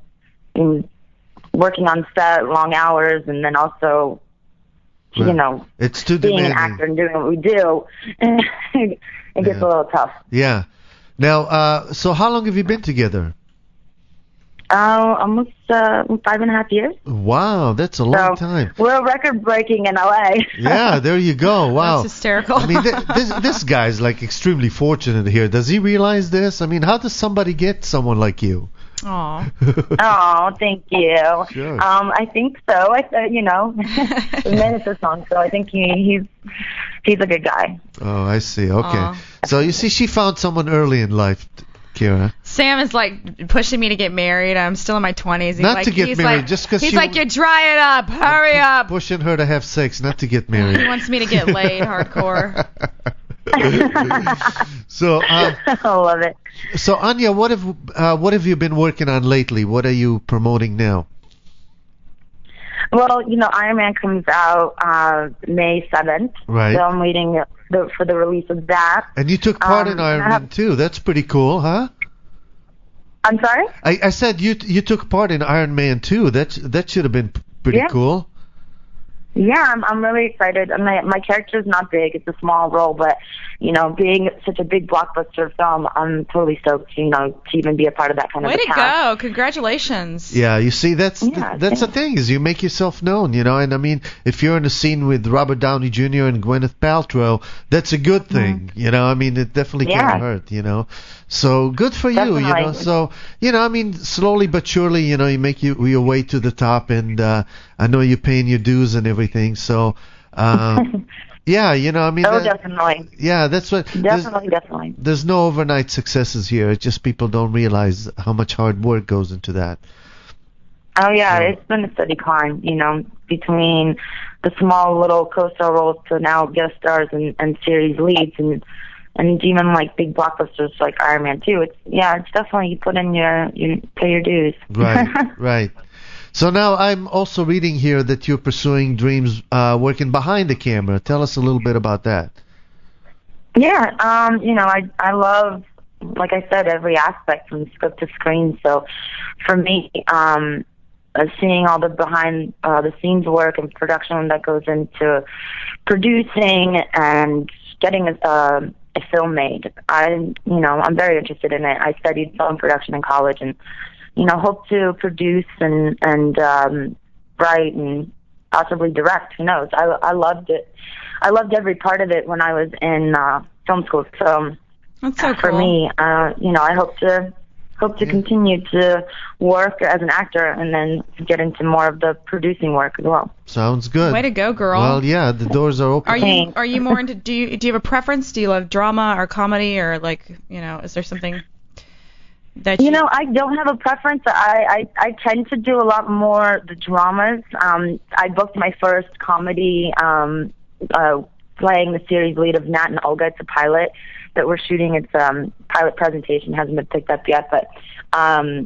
set, long hours, and then also, it's too being demanding. an actor and doing what we do. It gets a little tough. Yeah. Now, so how long have you been together? Almost 5.5 years. Wow, that's a long time. We're record-breaking in LA. Yeah, there you go. Wow. That's hysterical. I mean, this guy's like extremely fortunate here. Does he realize this? I mean, how does somebody get someone like you? Aw. Oh, thank you. Sure. I think so. The man is a song, so I think he's a good guy. Oh, I see. Okay. Aw. So you see, she found someone early in life, Kira. Sam is like pushing me to get married. I'm still in my 20s. Not to get married, just because he's like, you dry it up, hurry up. Pushing her to have sex, not to get married. He wants me to get laid, hardcore. So I love it. So Anya, what have you been working on lately? What are you promoting now? Well, Iron Man comes out May 7th. Right. So I'm waiting for the release of that. And you took part in Iron Man too. That's pretty cool, huh? I'm sorry? I said you took part in Iron Man 2. That should have been pretty cool. Yeah, I'm really excited. My character's not big; it's a small role, but being such a big blockbuster film, I'm totally stoked. To even be a part of that kind of. Way to go! Congratulations. Yeah, you see, that's the thing is you make yourself known, and I mean, if you're in a scene with Robert Downey Jr. and Gwyneth Paltrow, that's a good thing. I mean, it definitely can't hurt. So good for you. So I mean, slowly but surely, you make your way to the top, and I know you're paying your dues and everything. So. Yeah, I mean. Oh, definitely. Yeah, that's what. Definitely. There's no overnight successes here. It's just people don't realize how much hard work goes into that. Oh yeah, it's been a steady climb. Between the small little co-star roles to now guest stars and series leads and even like big blockbusters like Iron Man 2. It's definitely you put in you pay your dues. Right. So now I'm also reading here that you're pursuing dreams working behind the camera. Tell us a little bit about that. Yeah, I love, like I said, every aspect from script to screen. So for me, seeing all the behind the scenes work and production that goes into producing and getting a film made, I'm very interested in it. I studied film production in college and hope to produce and write and possibly direct. Who knows? I loved it. I loved every part of it when I was in film school. So that's so for cool. me, I hope to continue to work as an actor and then get into more of the producing work as well. Sounds good. Way to go, girl. Well, yeah, the doors are open. Are you more into? Do you have a preference? Do you love drama or comedy or is there something? I don't have a preference. I tend to do a lot more the dramas. I booked my first comedy playing the series lead of Nat and Olga. It's a pilot that we're shooting. It's pilot presentation, hasn't been picked up yet, but I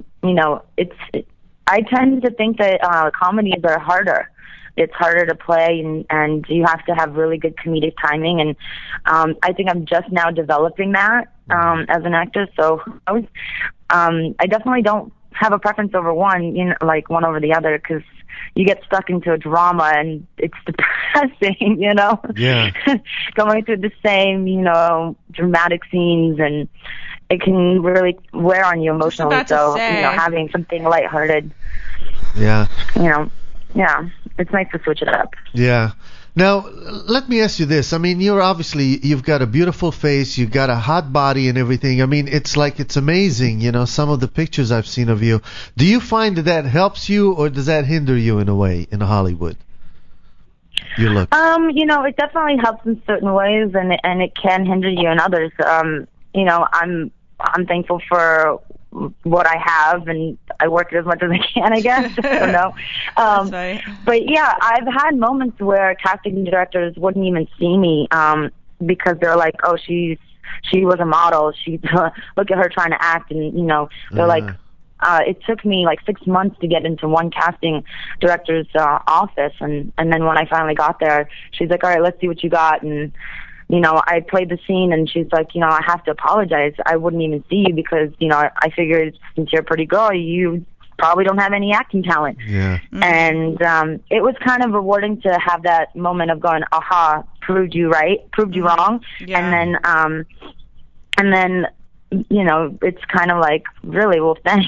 tend to think that comedies are harder. It's harder to play, and you have to have really good comedic timing. And I think I'm just now developing that as an actor. So I definitely don't have a preference over one, like one over the other, because you get stuck into a drama and it's depressing, Yeah. Going through the same, dramatic scenes, and it can really wear on you emotionally. So, having something lighthearted. Yeah. Yeah, it's nice to switch it up. Yeah. Now, let me ask you this. I mean, you've got a beautiful face, you've got a hot body and everything. I mean, it's amazing, some of the pictures I've seen of you. Do you find that helps you, or does that hinder you in a way in Hollywood? Your look. It definitely helps in certain ways, and it can hinder you in others. I'm I'm thankful for what I have, and I work it as much as I can, I guess. I don't know. That's right. But yeah, I've had moments where casting directors wouldn't even see me because they're like, oh, she was a model. Look at her trying to act, and they're like, it took me like 6 months to get into one casting director's office, and then when I finally got there, she's like, all right, let's see what you got. And I played the scene, and she's like, I have to apologize. I wouldn't even see you because, I figured since you're a pretty girl, you probably don't have any acting talent. Yeah. And it was kind of rewarding to have that moment of going, aha, proved you wrong. Yeah. And then, it's kind of like, really, well, thanks.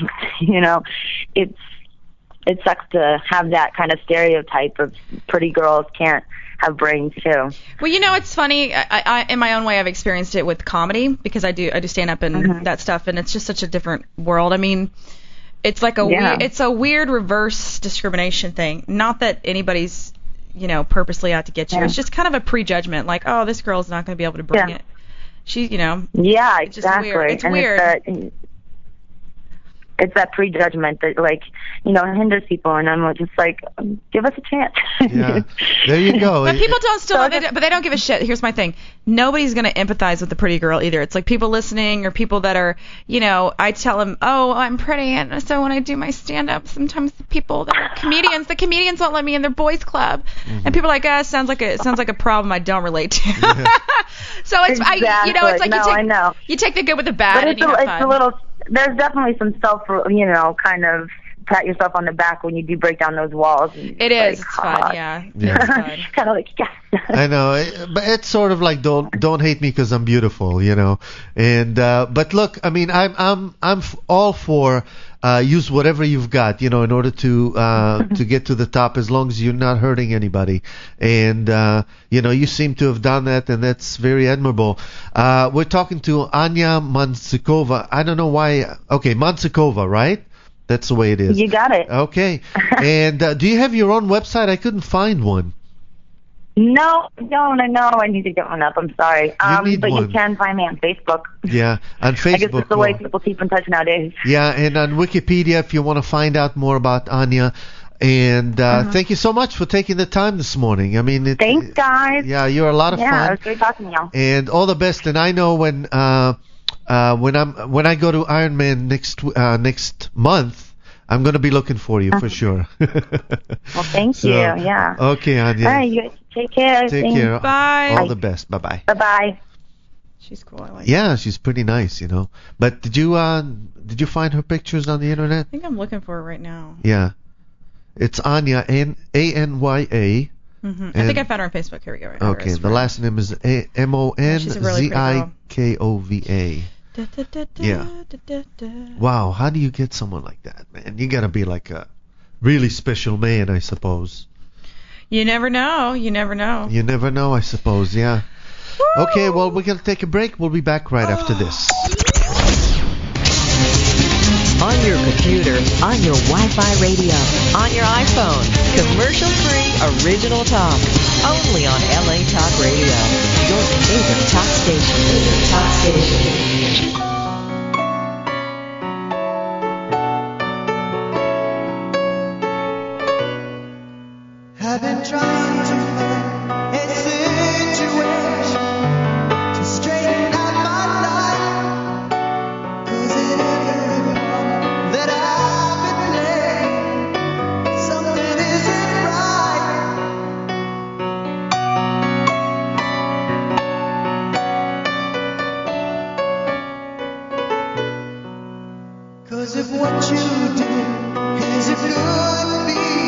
It sucks to have that kind of stereotype of pretty girls can't have brains too. Well, it's funny. I in my own way, I've experienced it with comedy because I do stand up and that stuff, and it's just such a different world. I mean, it's like it's a weird reverse discrimination thing. Not that anybody's purposely out to get you. Yeah. It's just kind of a prejudgment, like, oh, this girl's not going to be able to bring it. She, Yeah, it's exactly. Just weird. It's and weird. It's that prejudgment that, like, hinders people, and I'm just like, give us a chance. Yeah, there you go. But people don't but they don't give a shit. Here's my thing. Nobody's going to empathize with the pretty girl either. It's like people listening or people that are, I tell them, oh, I'm pretty, and so when I do my stand-up, sometimes the people that are the comedians won't let me in their boys club. Mm-hmm. And people are like, sounds like a problem I don't really to. Yeah. So it's, exactly. It's like I know. You take the good with the bad, but and you have fun. It's a little. There's definitely some kind of pat yourself on the back when you do break down those walls. It is. It's fun, yeah. Kind of like, yes. I know, but it's sort of like don't hate me because I'm beautiful, And but look, I mean, I'm all for use whatever you've got, in order to get to the top, as long as you're not hurting anybody. And you seem to have done that, and that's very admirable. We're talking to Anya Mantzikova. I don't know why. Okay, Mantzikova, right? That's the way it is. You got it. Okay. And do you have your own website? I couldn't find one. No, I don't. I know I need to get one up. I'm sorry. But one. You can find me on Facebook. Yeah, on Facebook. I guess it's the way people keep in touch nowadays. Yeah, and on Wikipedia if you want to find out more about Anya. And thank you so much for taking the time this morning. I mean, thanks, guys. Yeah, you're a lot of fun. Yeah, it was great talking to y'all. And all the best. And I know when I go to Ironman next month, I'm going to be looking for you for sure. Well, thank you. Yeah. Okay, Anya. All right, you guys take care. Take care. Bye. All the best. Bye-bye. Bye-bye. She's cool. I like her. She's pretty nice, But did you find her pictures on the internet? I think I'm looking for it right now. Yeah. It's Anya, Anya. Mm-hmm. I think I found her on Facebook. Here we go. Right, okay, the last name is Monzikova. Yeah. Wow, how do you get someone like that, man? You gotta be like a really special man, I suppose. You never know. You never know, I suppose, yeah. Woo! Okay, well, we're gonna take a break. We'll be back right after this. On your computer, on your Wi-Fi radio, on your iPhone. Commercial-free, original talk. Only on LA Talk Radio. Your favorite talk station. I've been trying to find a situation to straighten out my life, 'cause in every part that I've been playing, something isn't right. 'Cause if what you do is a good feeling,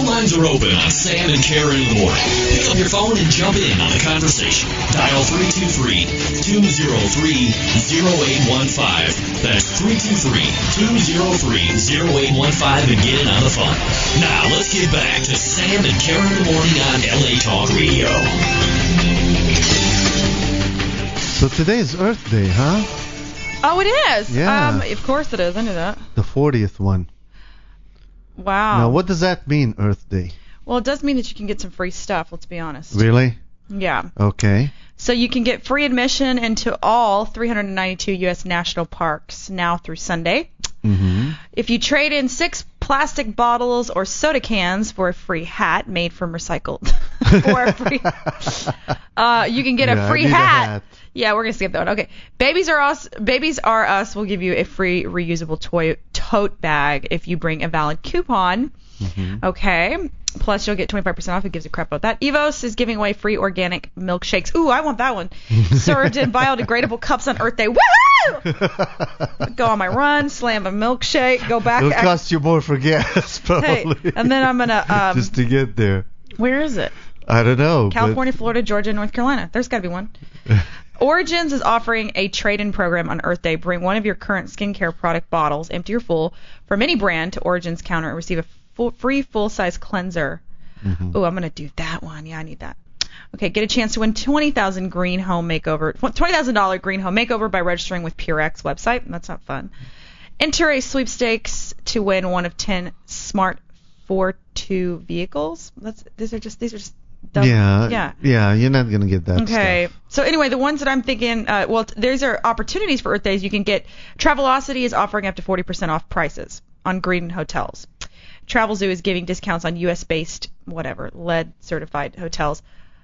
Phone lines are open on Sam and Karen in the morning. Pick up your phone and jump in on the conversation. Dial 323-203-0815. That's 323-203-0815 and get in on the fun. Now let's get back to Sam and Karen in the morning on LA Talk Radio. So today is Earth Day, huh? Oh, it is. Yeah. Of course it is. I knew that. The 40th one. Wow. Now, what does that mean, Earth Day? Well, it does mean that you can get some free stuff, let's be honest. Really? Yeah. Okay. So you can get free admission into all 392 U.S. national parks now through Sunday. Mm-hmm. If you trade in 6 plastic bottles or soda cans for a free hat made from recycled, for a free, you can get a free hat. Yeah, we're gonna skip that one. Okay, Babies Are Us will give you a free reusable tote bag if you bring a valid coupon. Mm-hmm. Okay. Plus, you'll get 25% off. It gives a crap about that. Evos is giving away free organic milkshakes. Ooh, I want that one. Served in biodegradable cups on Earth Day. Woohoo! Go on my run, slam a milkshake, go back. It'll cost you more for gas, probably. Hey, and then I'm gonna just to get there. Where is it? I don't know. California, Florida, Georgia, North Carolina. There's got to be one. Origins is offering a trade-in program on Earth Day. Bring one of your current skincare product bottles, empty or full, from any brand to Origins counter and receive a free full-size cleanser. Mm-hmm. Oh, I'm going to do that one. Yeah, I need that. Okay, get a chance to win $20,000 green home makeover, $20,000 green home makeover by registering with Purex website. That's not fun. Enter a sweepstakes to win one of 10 smart 4.2 vehicles. These are just dumb. Yeah, you're not going to get that Okay. stuff. So anyway, the ones that I'm thinking, these are opportunities for Earth Days. You can get, Travelocity is offering up to 40% off prices on green hotels. Travel Zoo is giving discounts on U.S.-based, lead certified hotels.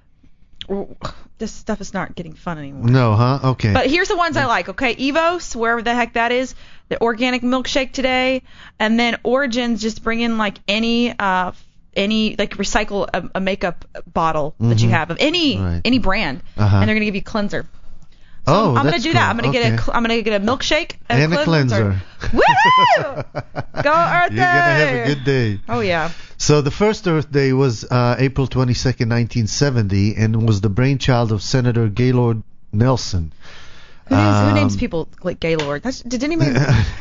This stuff is not getting fun anymore. No, huh? Okay. But here's the ones I like, okay? Evos, wherever the heck that is, the organic milkshake today, and then Origins, just bring in any recycle a makeup bottle that you have of any brand, and they're gonna give you a cleanser. So I'm gonna do that. I'm gonna get a milkshake and a cleanser. Woo! Go Earth Day! You're gonna have a good day. Oh yeah. So the first Earth Day was April 22nd, 1970, and was the brainchild of Senator Gaylord Nelson. Who names people like Gaylord? Did anybody?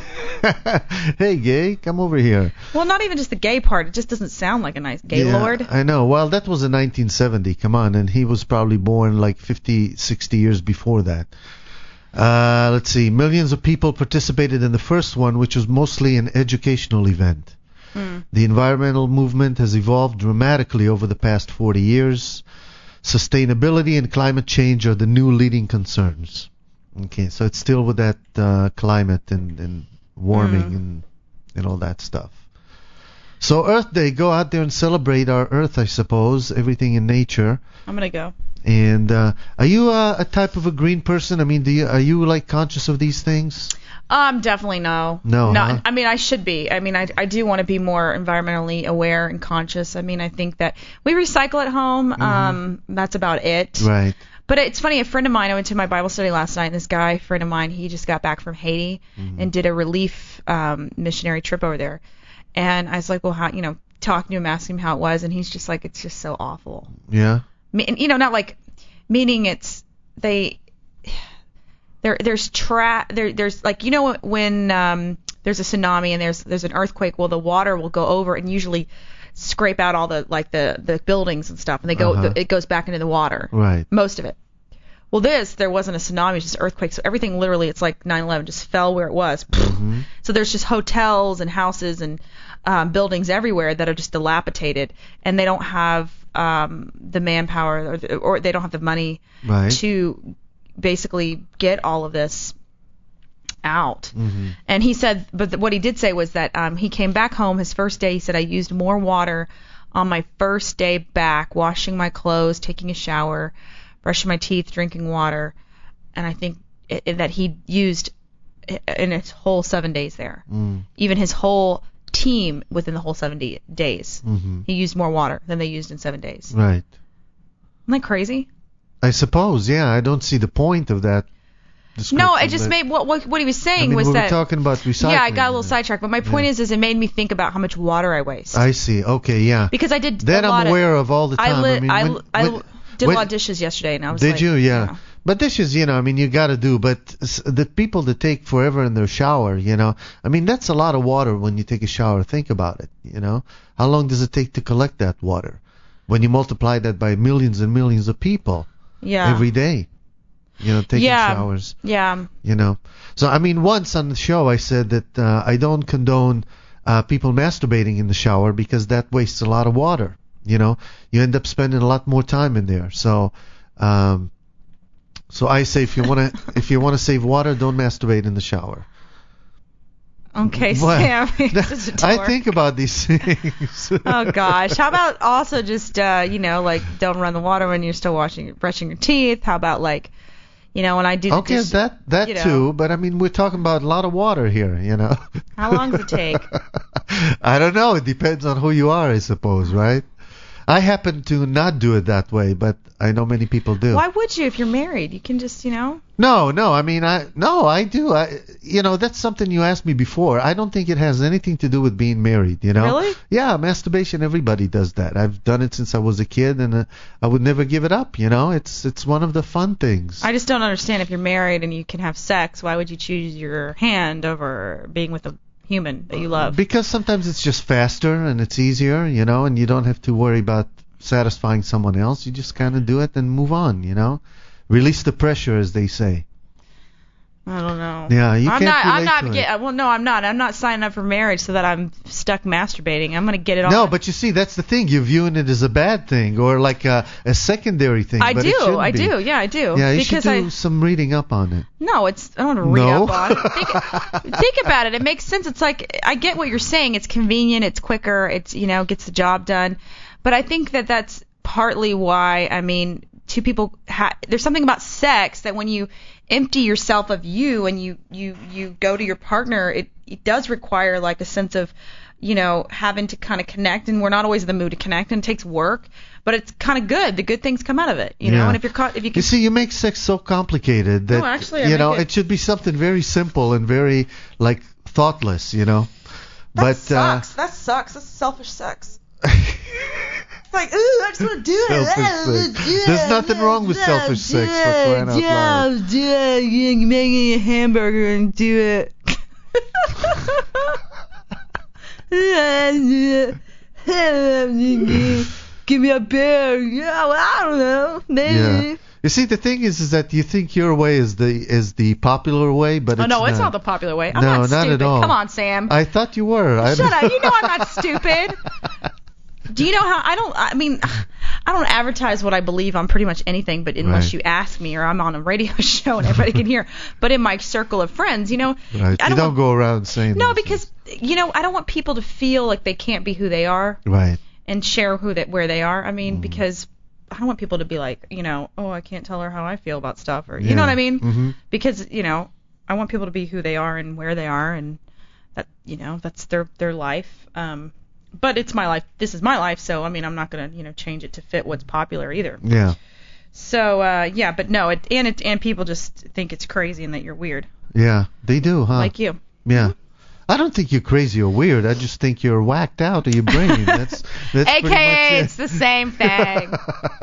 Hey, gay, come over here. Well, not even just the gay part. It just doesn't sound like a nice Gaylord. Yeah, I know. Well, that was in 1970. Come on, and he was probably born like 50, 60 years before that. Let's see. Millions of people participated in the first one, which was mostly an educational event. The environmental movement has evolved dramatically over the past 40 years. Sustainability and climate change are the new leading concerns. Okay, so it's still with that climate and warming and all that stuff. So Earth Day, go out there and celebrate our Earth, I suppose, everything in nature. I'm going to go. And are you a type of a green person? I mean, are you like conscious of these things? Definitely no. No. Huh? I mean, I should be. I mean, I do want to be more environmentally aware and conscious. I mean, I think that we recycle at home. That's about it. Right. But it's funny, a friend of mine, I went to my Bible study last night, and this guy, friend of mine, he just got back from Haiti and did a relief missionary trip over there. And I was like, well, how, talking to him, asking him how it was, and he's just like, it's just so awful. Yeah. Not like, meaning it's, there's like, when there's a tsunami and there's an earthquake, well, the water will go over and usually scrape out all the buildings and stuff, and it goes back into the water. Right. Most of it. Well, there wasn't a tsunami, it was just an earthquake, so everything literally, it's like 9/11, just fell where it was. So there's just hotels and houses and buildings everywhere that are just dilapidated, and they don't have the manpower or they don't have the money to basically get all of this out. And he said, but what he did say was that he came back home his first day. He said, I used more water on my first day back, washing my clothes, taking a shower, brushing my teeth, drinking water, and I think that he used in his whole 7 days there. Even his whole team within the whole 70 days. He used more water than they used in 7 days. Right. Isn't that crazy? I suppose, yeah. I don't see the point of that. No, it just made what he was saying was we that were talking about recycling. Yeah, I got a little sidetracked, but my point is it made me think about how much water I waste. I see. Okay, yeah. Because I did. That I'm aware of all the time. I did a lot of dishes yesterday, and I was like, did you? Yeah. But dishes, you got to do. But the people that take forever in their shower, that's a lot of water when you take a shower. Think about it, How long does it take to collect that water? When you multiply that by millions and millions of people every day, taking showers. Yeah. So, once on the show I said that I don't condone people masturbating in the shower because that wastes a lot of water. You end up spending a lot more time in there. So I say if you want to save water, don't masturbate in the shower. Okay, Sam. I think about these things. Oh gosh. How about also just don't run the water when you're still brushing your teeth? How about when I do the dish, that too, but we're talking about a lot of water here, How long does it take? I don't know. It depends on who you are, I suppose, right? I happen to not do it that way, but I know many people do. Why would you if you're married? You can just, No, I do. That's something you asked me before. I don't think it has anything to do with being married, Really? Yeah, masturbation, everybody does that. I've done it since I was a kid, and I would never give it up, It's one of the fun things. I just don't understand if you're married and you can have sex, why would you choose your hand over being with a human that you love? Because sometimes it's just faster and it's easier, and you don't have to worry about satisfying someone else. You just kind of do it and move on, Release the pressure, as they say. I don't know. Yeah, you can't I'm not. I'm not signing up for marriage so that I'm stuck masturbating. I'm going to get it on. No, but you see, that's the thing. You're viewing it as a bad thing or like a secondary thing. I do. Yeah, I do. Yeah, you should do some reading up on it. No, I don't want to read up on it. Think about it. It makes sense. It's like, I get what you're saying. It's convenient. It's quicker. It's, gets the job done. But I think that that's partly why, two people there's something about sex that when you empty yourself of you and you go to your partner, it does require like a sense of, having to kind of connect, and we're not always in the mood to connect, and it takes work, but it's kind of good. The good things come out of it, know. And if you see, you make sex so complicated that it should be something very simple and very like thoughtless, That sucks. That sucks. That's selfish sex. It's like, ooh, I just want to do it. There's nothing wrong with selfish sex, for crying out loud. You making a hamburger and do it. Give me a beer. Yeah, well, I don't know. Maybe. Yeah. You see, the thing is that you think your way is the popular way, but it's it's not the popular way. I'm not stupid. Not at all. Come on, Sam. I thought you were. Shut up. You know I'm not stupid. Do you know how I don't advertise what I believe on pretty much anything, but unless you ask me or I'm on a radio show and everybody can hear. But in my circle of friends, Right. You don't go around saying no, because I don't want people to feel like they can't be who they are. Right. And share where they are. Because I don't want people to be like, I can't tell her how I feel about stuff, or you know what I mean? Mm-hmm. Because I want people to be who they are and where they are, and that that's their life. But it's my life. This is my life, so I'm not gonna change it to fit what's popular either. Yeah. So but no, and people just think it's crazy and that you're weird. Yeah, they do, huh? Like you. Yeah. I don't think you're crazy or weird. I just think you're whacked out of your brain. That's AKA, it's the same thing.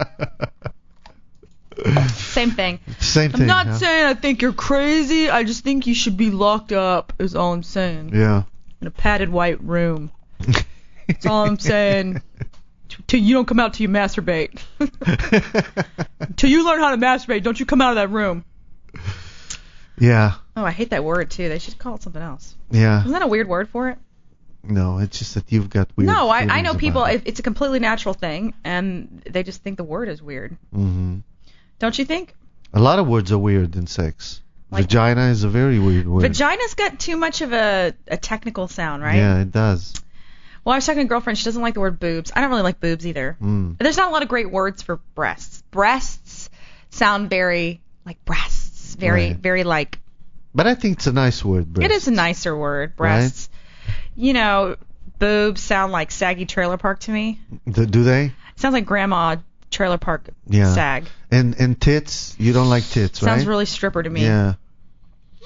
Same thing. Same thing. I'm not saying I think you're crazy. I just think you should be locked up. Is all I'm saying. Yeah. In a padded white room. That's all I'm saying. Till you don't come out till you masturbate. Till you learn how to masturbate, don't you come out of that room. Yeah. Oh, I hate that word too. They should call it something else. Yeah. Isn't that a weird word for it? No, it's just that you've got weird. No, I know people. It's a completely natural thing, and they just think the word is weird. Mm-hmm. Don't you think? A lot of words are weird in sex. Like, vagina is a very weird word. Vagina's got too much of a technical sound, right? Yeah, it does. Well, I was talking to a girlfriend. She doesn't like the word boobs. I don't really like boobs either. There's not a lot of great words for breasts. Breasts sound very like breasts. Very like. But I think it's a nice word, breasts. It is a nicer word, breasts. Right? Boobs sound like saggy trailer park to me. Do they? It sounds like grandma trailer park sag. And tits, you don't like tits, right? Sounds really stripper to me. Yeah.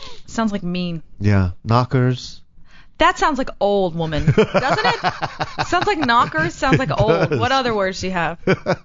Sounds like mean. Yeah, knockers. That sounds like old woman, doesn't it? Sounds like knockers. Sounds like old. What other words do you have?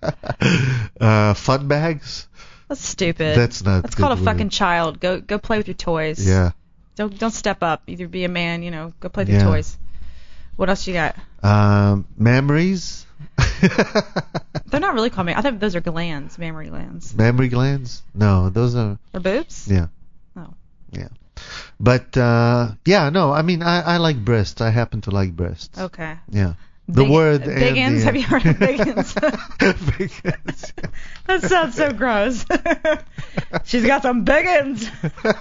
Fun bags. That's stupid. That's not. That's called a good fucking child. Go play with your toys. Yeah. Don't step up. Either be a man, go play with your toys. What else you got? Memories. They're not really called. I thought those are glands, mammary glands. Mammary glands? No, those are. Or boobs? Yeah. Oh. Yeah. But no. I mean, I like breasts. I happen to like breasts. Okay. Yeah. The word biggins. Have you heard of biggins? Biggins. That sounds so gross. She's got some biggins.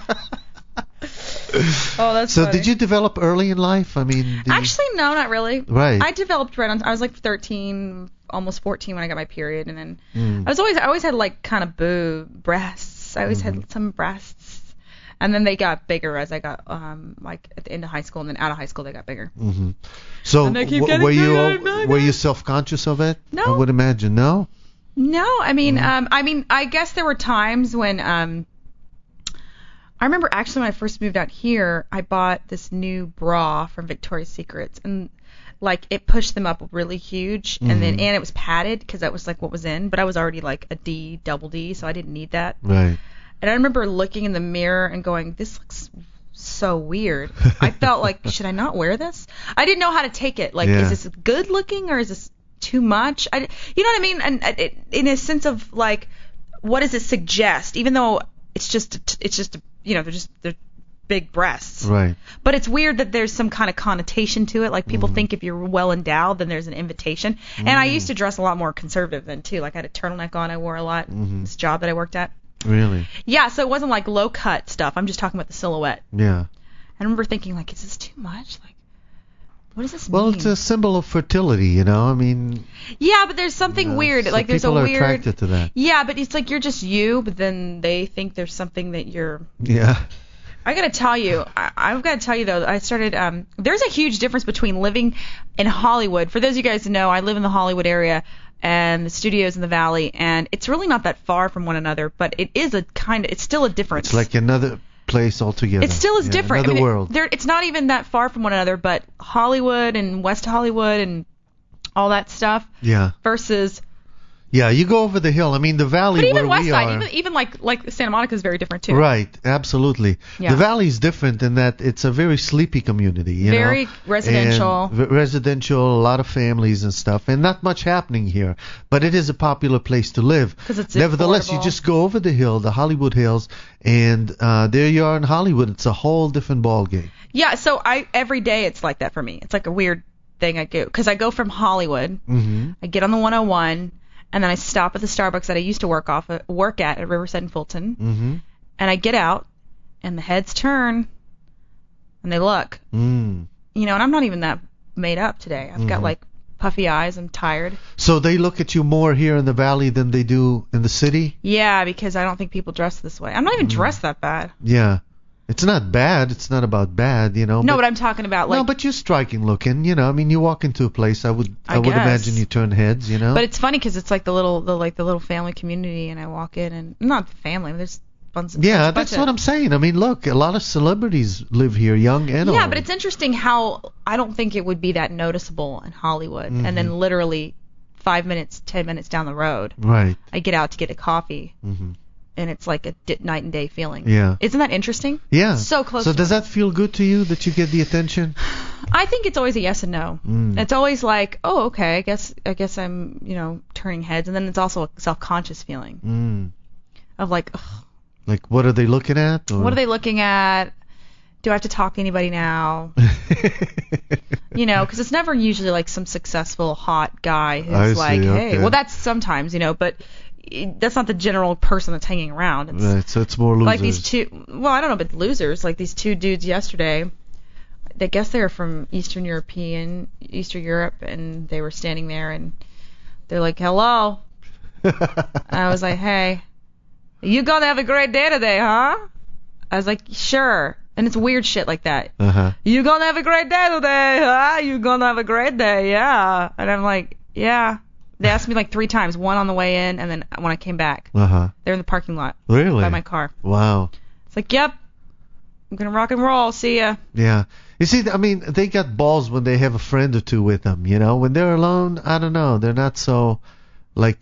Oh, that's so. funny. Did you develop early in life? I mean, actually, no, not really. Right. I developed right on. I was like 13, almost 14 when I got my period, and then I always had like kind of breasts. I always had some breasts, and then they got bigger as I got like at the end of high school, and then out of high school they got bigger. Mm-hmm. So were you self-conscious of it? No. I would imagine. No. No, I mean, I guess there were times when I remember actually when I first moved out here, I bought this new bra from Victoria's Secrets, and like it pushed them up really huge, and it was padded because that was like what was in, but I was already like a D, double D, so I didn't need that. Right. And I remember looking in the mirror and going, this looks so weird. I felt like, should I not wear this? I didn't know how to take it. Like, is this good looking or is this too much? You know what I mean? And in a sense of like, what does it suggest? Even though it's just they're big breasts. Right. But it's weird that there's some kind of connotation to it. Like people think if you're well endowed, then there's an invitation. And I used to dress a lot more conservative then too. Like I had a turtleneck on. I wore a lot. This job that I worked at. Really? Yeah. So it wasn't like low cut stuff. I'm just talking about the silhouette. Yeah. I remember thinking like, is this too much? Like, what does this mean? Well, it's a symbol of fertility, I mean. Yeah, but there's something weird. So like there's a weird. People are attracted to that. Yeah, but it's like you're just you, but then they think there's something that you're. Yeah. I gotta tell you, I've gotta tell you though, I started. There's a huge difference between living in Hollywood. For those of you guys who know, I live in the Hollywood area, and the studios in the Valley, and it's really not that far from one another, but it is it's still a difference. It's like another place altogether. It still is different. Another world. It's not even that far from one another, but Hollywood and West Hollywood and all that stuff. Yeah. Versus. Yeah, you go over the hill. I mean, the Valley but even where West we Side, are. even like Santa Monica is very different too. Right, absolutely. Yeah. The Valley is different in that it's a very sleepy community. Very residential. And residential, a lot of families and stuff, and not much happening here. But it is a popular place to live. Because it's Nevertheless, affordable. you just go over the hill, the Hollywood Hills, and there you are in Hollywood. It's a whole different ballgame. Yeah, so every day it's like that for me. It's like a weird thing I do because I go from Hollywood, I get on the 101. And then I stop at the Starbucks that I used to work at Riverside and Fulton. And I get out, and the heads turn, and they look. And I'm not even that made up today. I've got like puffy eyes. I'm tired. So they look at you more here in the Valley than they do in the city? Yeah, because I don't think people dress this way. I'm not even dressed that bad. Yeah. It's not bad. It's not about bad, No, but I'm talking about like. No, but you're striking looking. I mean, you walk into a place, I would imagine you turn heads. But it's funny because it's like the little family community, and I walk in and not family. There's bunch. Yeah, that's what I'm saying. I mean, look, a lot of celebrities live here, young and old. Yeah, but it's interesting how I don't think it would be that noticeable in Hollywood, and then literally 5 minutes, 10 minutes down the road, right? I get out to get a coffee. And it's like a night and day feeling. Yeah. Isn't that interesting? Yeah. So close. So does that feel good to you that you get the attention? I think it's always a yes and no. It's always like, oh, okay, I guess I'm, turning heads, and then it's also a self-conscious feeling of like, ugh. Like, what are they looking at? Or? What are they looking at? Do I have to talk to anybody now? Because it's never usually like some successful hot guy who's hey, okay. Well, that's sometimes, but. That's not the general person that's hanging around. Right, so it's more losers. Like these two, well, I don't know, but losers, like these two dudes yesterday, I guess they were from Eastern Europe, and they were standing there, and they're like, hello. I was like, hey, you gonna have a great day today, huh? I was like, sure. And it's weird shit like that. You gonna have a great day today, huh? You gonna have a great day, yeah. And I'm like, yeah. They asked me like 3 times, one on the way in, and then when I came back. They're in the parking lot. Really? By my car. Wow. It's like, yep. I'm going to rock and roll. See ya. Yeah. You see, I mean, they got balls when they have a friend or two with them, you know. When they're alone, I don't know. They're not so, like,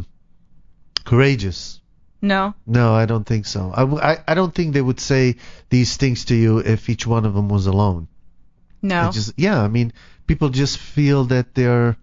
courageous. No? No, I don't think so. I don't think they would say these things to you if each one of them was alone. No. I mean, people just feel that they're,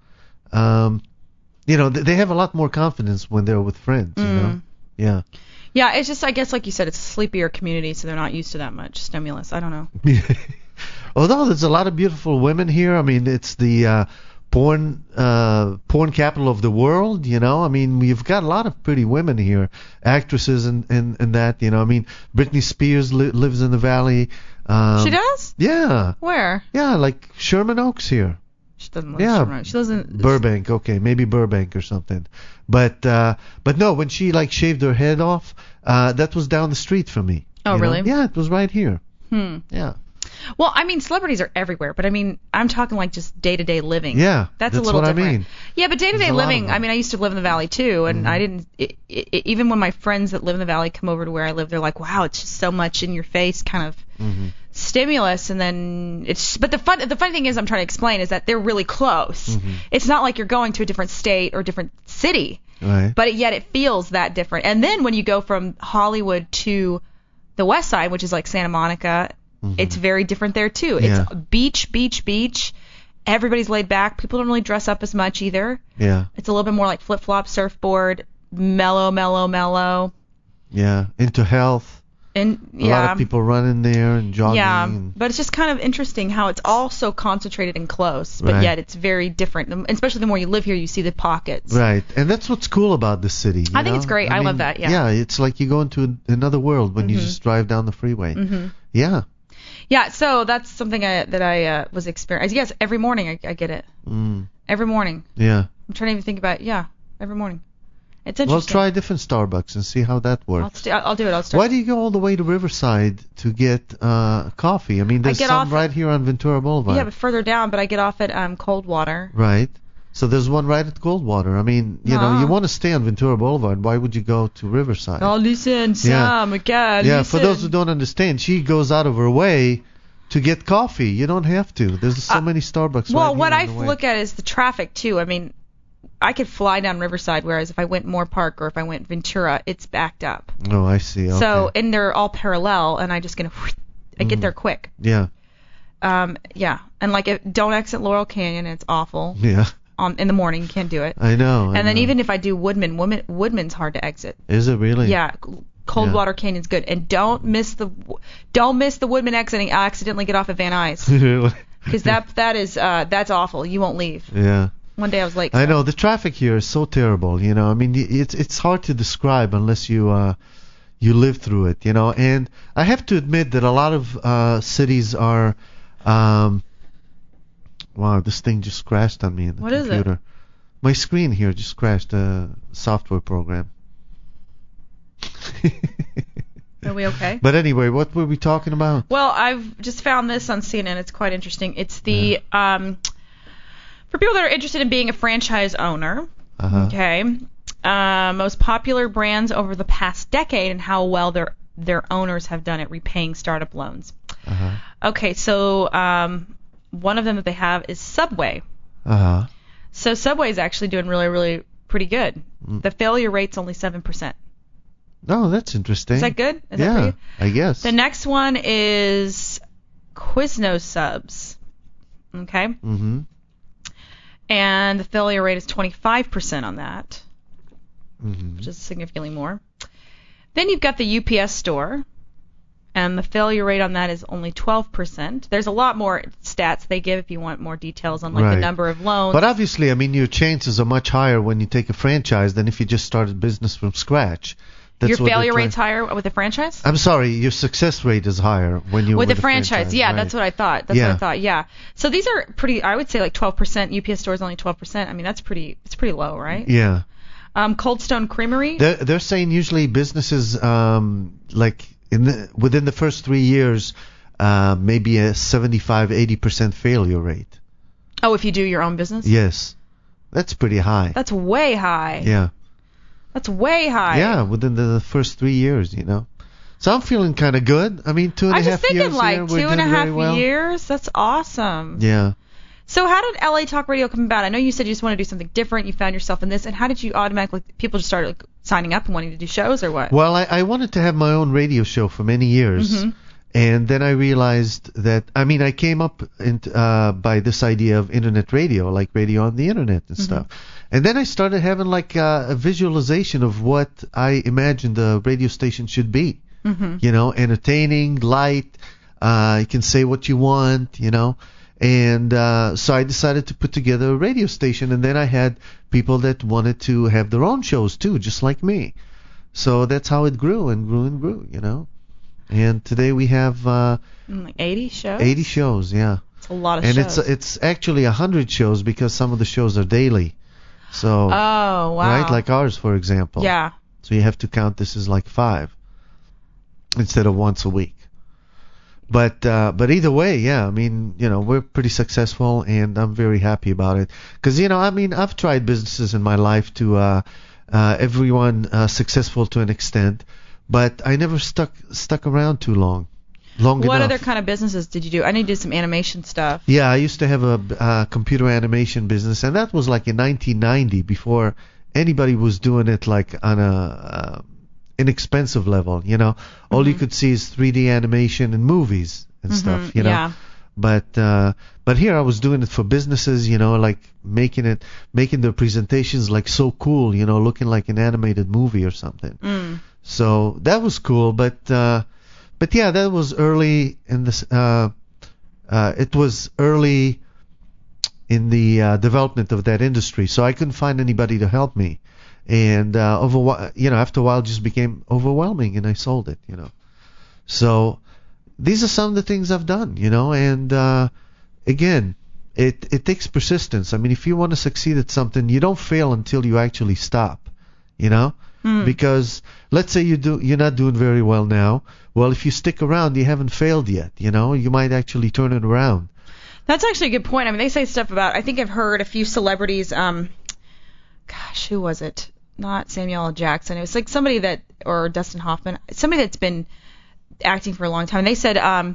you know, they have a lot more confidence when they're with friends, you know? Yeah. Yeah, it's just, I guess, like you said, it's a sleepier community, so they're not used to that much stimulus. I don't know. Although there's a lot of beautiful women here. I mean, it's the porn capital of the world, you know. I mean, we've got a lot of pretty women here, actresses and that, you know. I mean, Britney Spears lives in the valley. She does? Yeah. Where? Yeah, like Sherman Oaks here. She doesn't live in Sherman Oaks. She lives in Burbank. Okay, maybe Burbank or something. But no, when she like shaved her head off, that was down the street from me. Oh, really? Yeah, it was right here. Yeah. Well, I mean, celebrities are everywhere, but I mean, I'm talking like just day-to-day living. Yeah, that's a little what different. I mean. Yeah, but day-to-day living, I mean, I used to live in the valley too, and I didn't. Even when my friends that live in the valley come over to where I live, they're like, "Wow, it's just so much in your face, kind of stimulus." And then but the funny thing is, I'm trying to explain is that they're really close. It's not like you're going to a different state or different city, right? But yet it feels that different. And then when you go from Hollywood to the West Side, which is like Santa Monica. It's very different there too. Yeah. It's beach. Everybody's laid back. People don't really dress up as much either. Yeah. It's a little bit more like flip-flop, surfboard, mellow. Yeah. Into health. And a lot of people running there and jogging. Yeah. But it's just kind of interesting how it's all so concentrated and close, but yet it's very different. And especially the more you live here, you see the pockets. Right. And that's what's cool about the city. I think it's great. I love that. Yeah. Yeah. It's like you go into another world when you just drive down the freeway. Yeah. Yeah, so that's something that I was experiencing. Yes, every morning I get it. Every morning. Yeah. I'm trying to even think about it. Yeah, every morning. It's interesting. Well, try different Starbucks and see how that works. I'll do it. I'll start. Why do you go all the way to Riverside to get coffee? I mean, there's some right here on Ventura Boulevard. Yeah, but further down. But I get off at Coldwater. Right. So there's one right at Coldwater. I mean, you know, you want to stay on Ventura Boulevard. Why would you go to Riverside? Oh, listen, Sam, again. Yeah, listen. for those who don't understand, she goes out of her way to get coffee. You don't have to. There's so many Starbucks. Well, right what I here on the way. look at is the traffic too. I mean, I could fly down Riverside, whereas if I went Moore Park or if I went Ventura, it's backed up. Oh, I see. Okay. So, and they're all parallel, and I just I get there quick. Yeah. Yeah, and like don't exit Laurel Canyon. It's awful. Yeah. In the morning, you can't do it. I know. And then even if I do Woodman's hard to exit. Is it really? Yeah. Coldwater Canyon's good, and don't miss the Woodman exiting. I accidentally get off at Van Nuys because that's awful. You won't leave. Yeah. One day I was late. I know the traffic here is so terrible. You know, I mean, it's hard to describe unless you live through it. You know, and I have to admit that a lot of cities are. Wow, this thing just crashed on me in the computer. What is it? My screen here just crashed. A software program. Are we okay? But anyway, what were we talking about? Well, I've just found this on CNN. It's quite interesting. It's the for people that are interested in being a franchise owner. Okay. Most popular brands over the past decade and how well their owners have done at repaying startup loans. Okay, so one of them that they have is Subway. So Subway is actually doing really, really pretty good. The failure rate's only 7%. Oh, that's interesting. Is that good? Is yeah, that pretty? I guess. The next one is Quiznos Subs. Okay. And the failure rate is 25% on that, which is significantly more. Then you've got the UPS store, and the failure rate on that is only 12%. There's a lot more stats they give if you want more details on like the number of loans. But obviously, I mean, your chances are much higher when you take a franchise than if you just started business from scratch. Your failure rate's higher with a franchise? I'm sorry, your success rate is higher when you with a franchise. Yeah, right. That's what I thought. That's what I thought. Yeah. So these are pretty. I would say like 12%. UPS store is only 12%. I mean, that's pretty. It's pretty low, right? Yeah. Cold Stone Creamery. They're saying usually businesses like within the first 3 years, maybe a 75-80% failure rate. Oh, if you do your own business? Yes. That's pretty high. That's way high. Yeah. That's way high. Yeah, within the first 3 years, you know. So I'm feeling kind of good. I mean, 2.5 years. I was just thinking, like, here, we're 2.5 well. years. That's awesome. Yeah. So how did LA Talk Radio come about? I know you said you just want to do something different. You found yourself in this. And how did you automatically, people just started like, signing up and wanting to do shows or what? Well, I wanted to have my own radio show for many years. Mm-hmm. And then I realized that, I mean, I came up by this idea of internet radio, like radio on the internet and stuff. And then I started having like a visualization of what I imagined the radio station should be. You know, entertaining, light, you can say what you want, you know. And so I decided to put together a radio station, and then I had people that wanted to have their own shows too, just like me. So that's how it grew and grew and grew, you know. And today we have like 80 shows? 80 shows, yeah. It's a lot of and shows. And it's actually 100 shows because some of the shows are daily. So, oh, wow. Right? Like ours, for example. Yeah. So you have to count this as like 5 instead of once a week. But either way, yeah, I mean, you know, we're pretty successful, and I'm very happy about it. Because, you know, I mean, I've tried businesses in my life to everyone successful to an extent, but I never stuck around too long enough. What other kind of businesses did you do? I know you did some animation stuff. Yeah, I used to have a computer animation business, and that was like in 1990, before anybody was doing it like on a inexpensive level, you know. All you could see is 3D animation and movies and stuff, you know. Yeah. But here I was doing it for businesses, you know, like making the presentations like so cool, you know, looking like an animated movie or something. So that was cool, but yeah, that was early in this. It was early in the development of that industry, so I couldn't find anybody to help me. And after a while, it just became overwhelming, and I sold it, you know. So these are some of the things I've done, you know. And again, it takes persistence. I mean, if you want to succeed at something, you don't fail until you actually stop, you know. Because let's say you're not doing very well now. Well, if you stick around, you haven't failed yet, you know. You might actually turn it around. That's actually a good point. I mean, they say stuff about, I think I've heard a few celebrities, gosh, who was it? Not Samuel L. Jackson. It was like somebody that, or Dustin Hoffman, somebody that's been acting for a long time. And they said,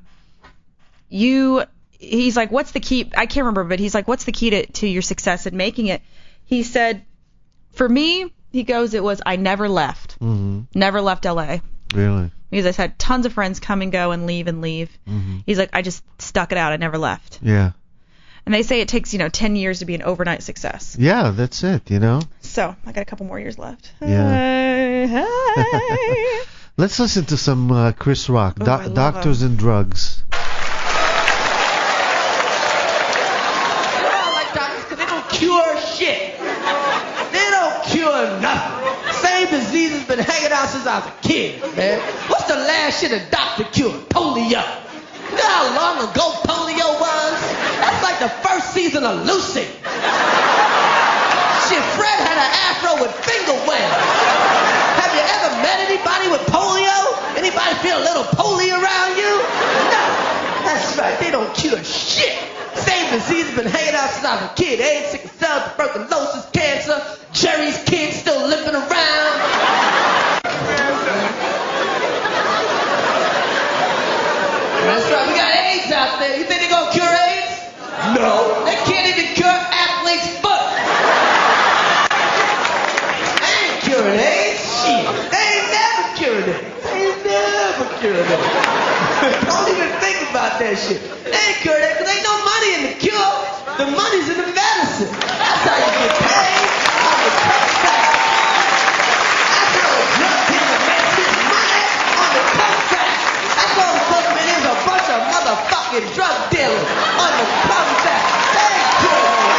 he's like, what's the key? I can't remember, but he's like, what's the key to your success in making it? He said, for me, he goes, it was, I never left. Never left LA. Really? Because I had tons of friends come and go and leave and leave. He's like, I just stuck it out. I never left. Yeah. And they say it takes, 10 years to be an overnight success. Yeah, that's it, you know. So I got a couple more years left. Yeah. Hi. Let's listen to some Chris Rock, Doctors and Drugs. I like doctors because they don't cure shit. They don't cure nothing. Same disease has been hanging out since I was a kid, man. What's the last shit a doctor cured? Polio. You know how long ago polio was? That's like the first season of Lucy. Shit, Fred had an afro with finger webs. Have you ever met anybody with polio? Anybody feel a little polio around you? No. That's right, they don't cure shit. Same disease has been hanging out since I was a kid. AIDS, sickle cell, tuberculosis, cancer. Jerry's kids still limping around. That's right, we got AIDS out there. You think they're gonna cure AIDS? No. They can't even cure athlete's foot. They ain't curing AIDS. Shit. They ain't never cured it. They ain't never cured it. Don't even think about that shit. They ain't cured it because ain't no money in the cure. The money's in the medicine. That's how you get paid. On the contract. That's how the drug dealer makes his money on the contract. That's all the government is, a bunch of motherfucking drug dealers on the contract. They ain't curing it.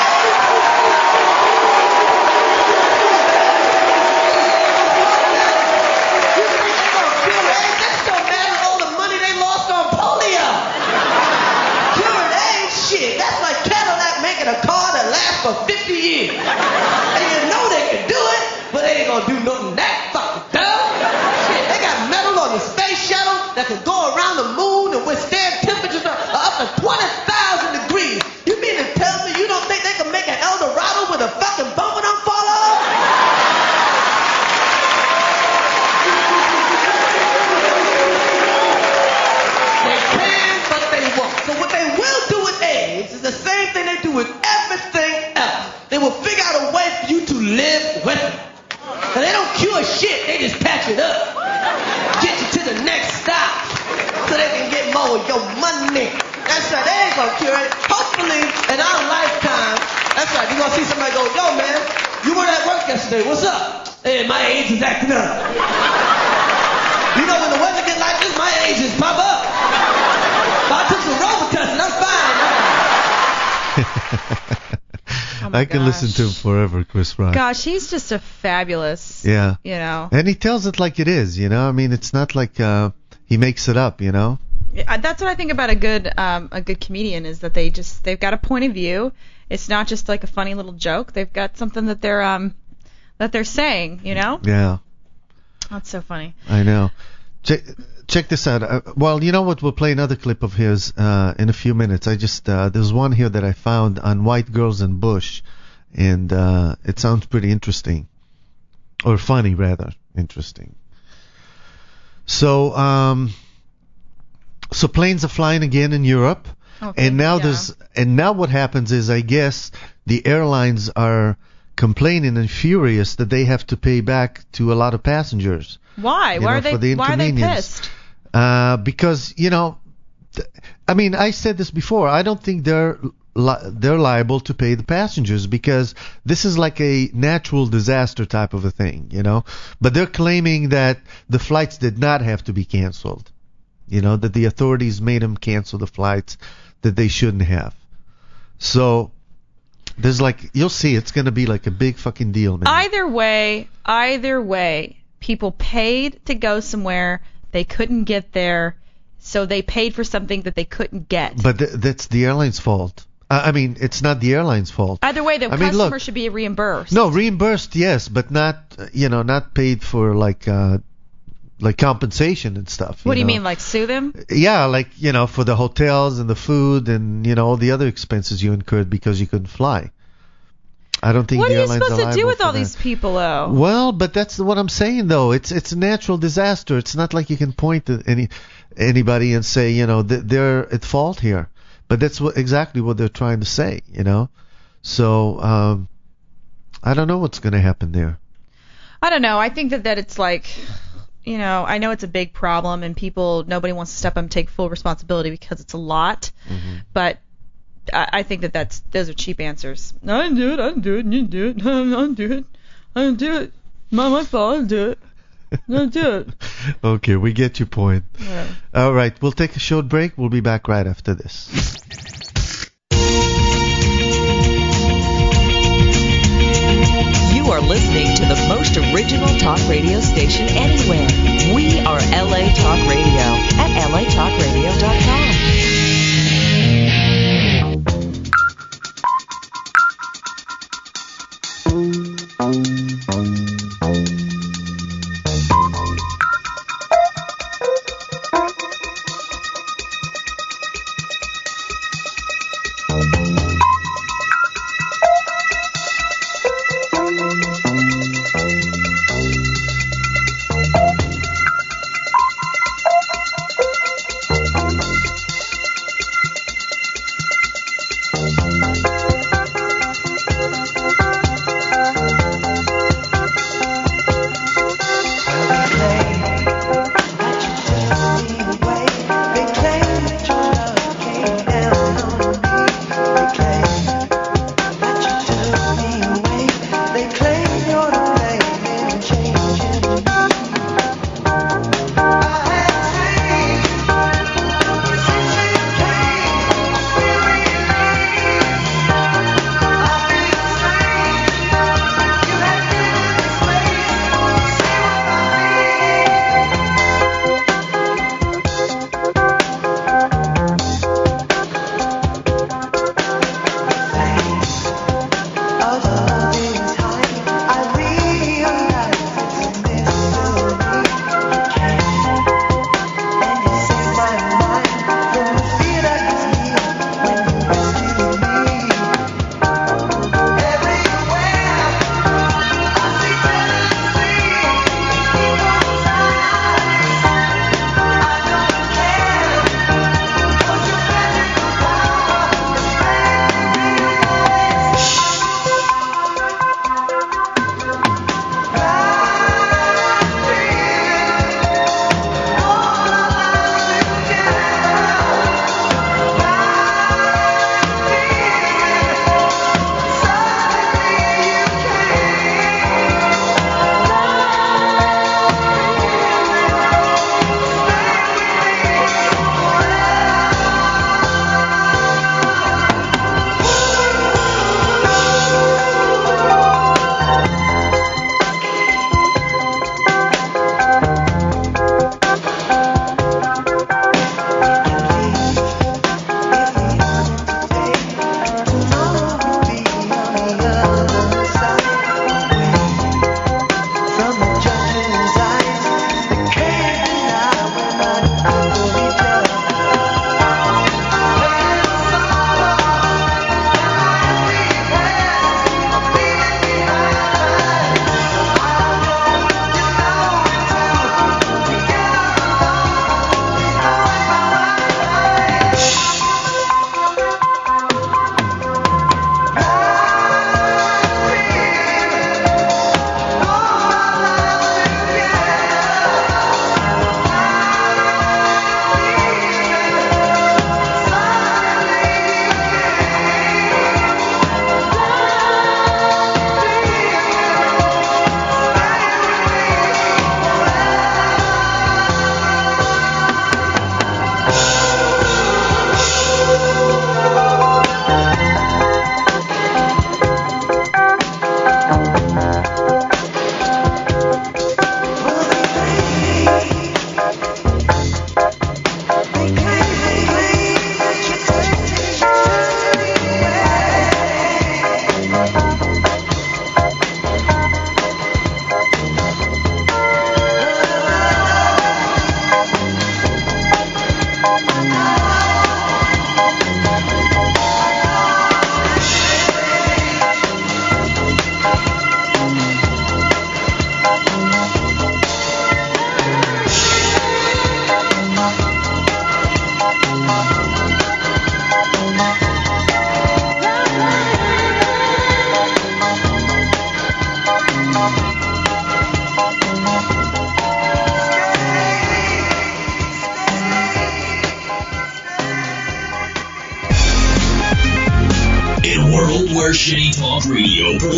You think they gonna cure AIDS? That don't matter all the money they lost on polio. Curing AIDS, shit. That's like Cadillac making a car that lasts for 50 years. And you know they can do it, but they ain't gonna do nothing that fucking dumb. Shit, they got metal on the space shuttle that can go around the moon and withstand temperatures of up to 20,000 degrees. You mean to tell me you don't think they can make an El Dorado with a fucking bumper don't fall off? live with them. And they don't cure shit, they just patch it up. Get you to the next stop so they can get more of your money. That's right, they ain't gonna cure it. Hopefully, in our lifetime, that's right, you're gonna see somebody go, yo man, you weren't at work yesterday, what's up? Hey, my age is acting up. You know, when the weather get like this, my age just pop up. But I took some Robitussin, and I'm fine. I can listen to him forever, Chris Rock. Gosh, he's just a fabulous. Yeah. You know. And he tells it like it is, you know. I mean, it's not like he makes it up, you know. That's what I think about a good comedian is that they've got a point of view. It's not just like a funny little joke. They've got something that they're saying, you know. Yeah. That's so funny. I know. Check this out. Well, you know what? We'll play another clip of his in a few minutes. I just there's one here that I found on White Girls and Bush, and it sounds pretty interesting, or funny rather, interesting. So planes are flying again in Europe, okay, and now what happens is, I guess the airlines are complaining and furious that they have to pay back to a lot of passengers. Why? Why are they pissed? Because, you know, I mean, I said this before. I don't think they're liable to pay the passengers because this is like a natural disaster type of a thing, you know. But they're claiming that the flights did not have to be canceled, you know, that the authorities made them cancel the flights that they shouldn't have. So there's like, you'll see, it's going to be like a big fucking deal, man. Either way, people paid to go somewhere they couldn't get there, so they paid for something that they couldn't get. But that's the airline's fault. I mean, it's not the airline's fault. Either way, the customer should be reimbursed. No, reimbursed, yes, but not, you know, not paid for like compensation and stuff. What do you mean, like sue them? Yeah, like, you know, for the hotels and the food and, you know, all the other expenses you incurred because you couldn't fly. I don't think what the are you airlines supposed are to do with all that. these people, though? Well, but that's what I'm saying, though. It's a natural disaster. It's not like you can point to anybody and say, you know, they're at fault here. But that's exactly what they're trying to say, you know. So I don't know what's going to happen there. I don't know. I think that it's like, you know, I know it's a big problem and nobody wants to step up and take full responsibility because it's a lot. Mm-hmm. But I think those are cheap answers. I didn't do it. I didn't do it. You didn't do it. I didn't do it. I didn't do it. Not my fault. I didn't do it. I didn't do it. Okay, we get your point. Yeah. All right, we'll take a short break. We'll be back right after this. You are listening to the most original talk radio station anywhere. We are LA Talk Radio at latalkradio.com.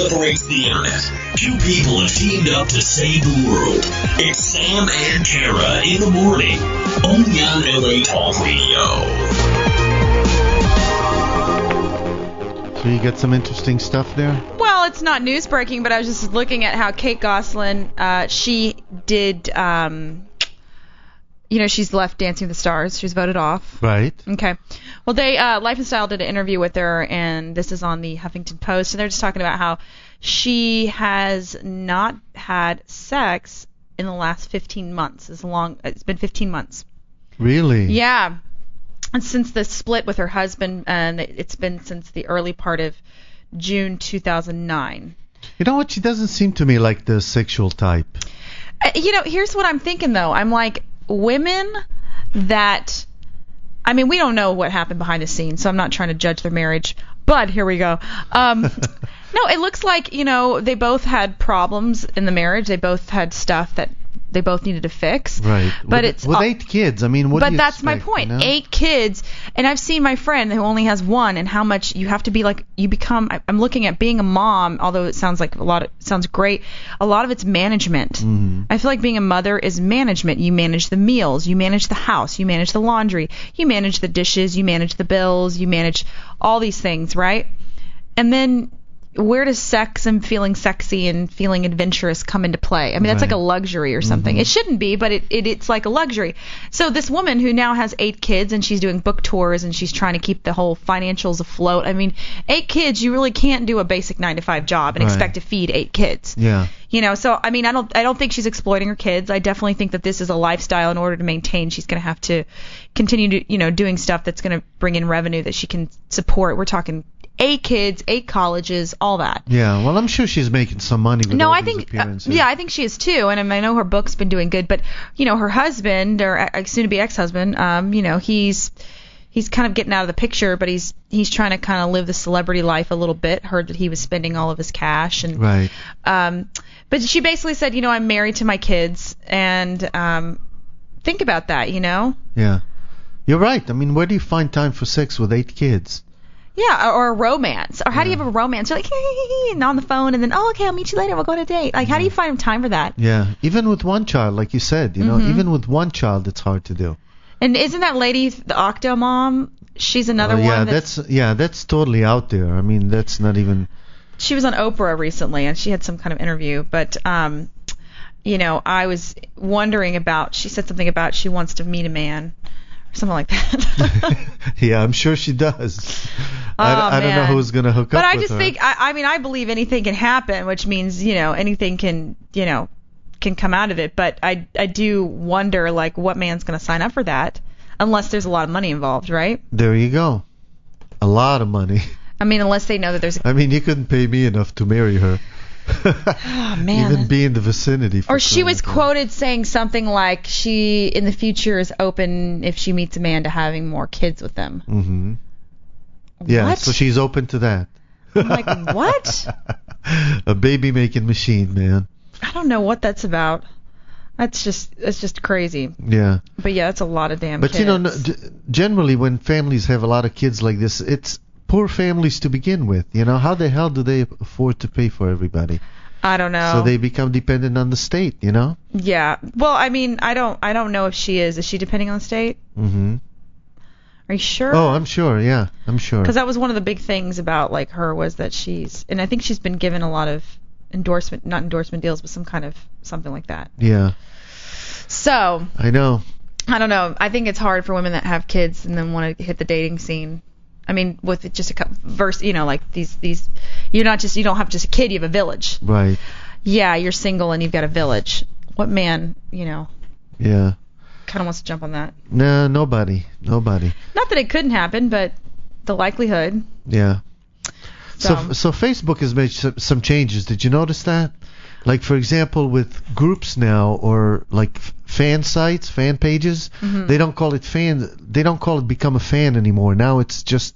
liberate the internet. Two people have teamed up to save the world. It's Sam and Tara in the morning, only on LA Talk Radio. So you got some interesting stuff there? Well, it's not news breaking, but I was just looking at how Kate Gosselin, she did, she's left Dancing with the Stars. She was voted off. Right. Okay. Well, Life and Style did an interview with her, and this is on the Huffington Post, and they're just talking about how she has not had sex in the last 15 months. It's been 15 months. Really? Yeah. And since the split with her husband, and it's been since the early part of June 2009. You know what? She doesn't seem to me like the sexual type. Here's what I'm thinking, though. I'm like, women that... I mean, we don't know what happened behind the scenes, so I'm not trying to judge their marriage. But here we go. No, it looks like, they both had problems in the marriage. They both had stuff that they both needed to fix. Right. But with 8 kids, I mean, what do you that's expect, my point. 8 kids, and I've seen my friend who only has 1, and how much you have to be like, you become. I'm looking at being a mom, although it sounds like sounds great. A lot of it's management. Mm-hmm. I feel like being a mother is management. You manage the meals, you manage the house, you manage the laundry, you manage the dishes, you manage the bills, you manage all these things, right? And then where does sex and feeling sexy and feeling adventurous come into play? I mean, that's like a luxury or something. Mm-hmm. It shouldn't be, but it's like a luxury. So this woman who now has 8 kids, and she's doing book tours, and she's trying to keep the whole financials afloat. I mean, 8 kids, you really can't do a basic 9-to-5 job and expect to feed 8 kids. Yeah. So I mean, I don't think she's exploiting her kids. I definitely think that this is a lifestyle. In order to maintain, she's going to have to continue to, doing stuff that's going to bring in revenue that she can support. We're talking 8 kids, 8 colleges, all that. Yeah, well, I'm sure she's making some money with all these appearances. I think she is too, and I know her book's been doing good. But her husband, or soon-to-be ex-husband, he's kind of getting out of the picture, but he's trying to kind of live the celebrity life a little bit. Heard that he was spending all of his cash, and right. But she basically said, I'm married to my kids, and think about that, Yeah, you're right. I mean, where do you find time for sex with 8 kids? Yeah, or a romance. Or how do you have a romance? You're like, and on the phone, and then, okay, I'll meet you later. We'll go on a date. Like, how do you find time for that? Yeah, even with one child, like you said, even with one child, it's hard to do. And isn't that lady the Octomom? She's another one. Yeah, that's totally out there. I mean, that's not even. She was on Oprah recently, and she had some kind of interview. But, I was wondering about. She said something about she wants to meet a man. Something like that. Yeah, I'm sure she does. I don't know who's going to hook up with her. But I just think, I believe anything can happen, which means, anything can come out of it. But I do wonder, like, what man's going to sign up for that, unless there's a lot of money involved, right? There you go. A lot of money. I mean, unless they know that there's... I mean, you couldn't pay me enough to marry her. Oh, man. Even be in the vicinity. Or she was quoted saying something like she, in the future, is open, if she meets a man, to having more kids with them. Mm-hmm. Yeah, what? So she's open to that. I'm like, what? A baby-making machine, man. I don't know what that's about. That's just crazy. Yeah. But yeah, that's a lot of damn kids. But generally when families have a lot of kids like this, it's poor families to begin with. How the hell do they afford to pay for everybody? I don't know. So they become dependent on the state, Yeah. Well, I mean, I don't know if she is. Is she depending on the state? Mm-hmm. Are you sure? Oh, I'm sure. Yeah, I'm sure. Because that was one of the big things about like her, was that and I think she's been given a lot of not endorsement deals, but some kind of something like that. Yeah. So. I know. I don't know. I think it's hard for women that have kids and then want to hit the dating scene. I mean, with just a verse, like these, you don't have just a kid, you have a village. Right. Yeah, you're single and you've got a village. What man, Yeah. kind of wants to jump on that? No, nobody. Not that it couldn't happen, but the likelihood. Yeah. So Facebook has made some changes. Did you notice that? Like, for example, with groups now, or like fan sites, fan pages, they don't call it they don't call it become a fan anymore. Now it's just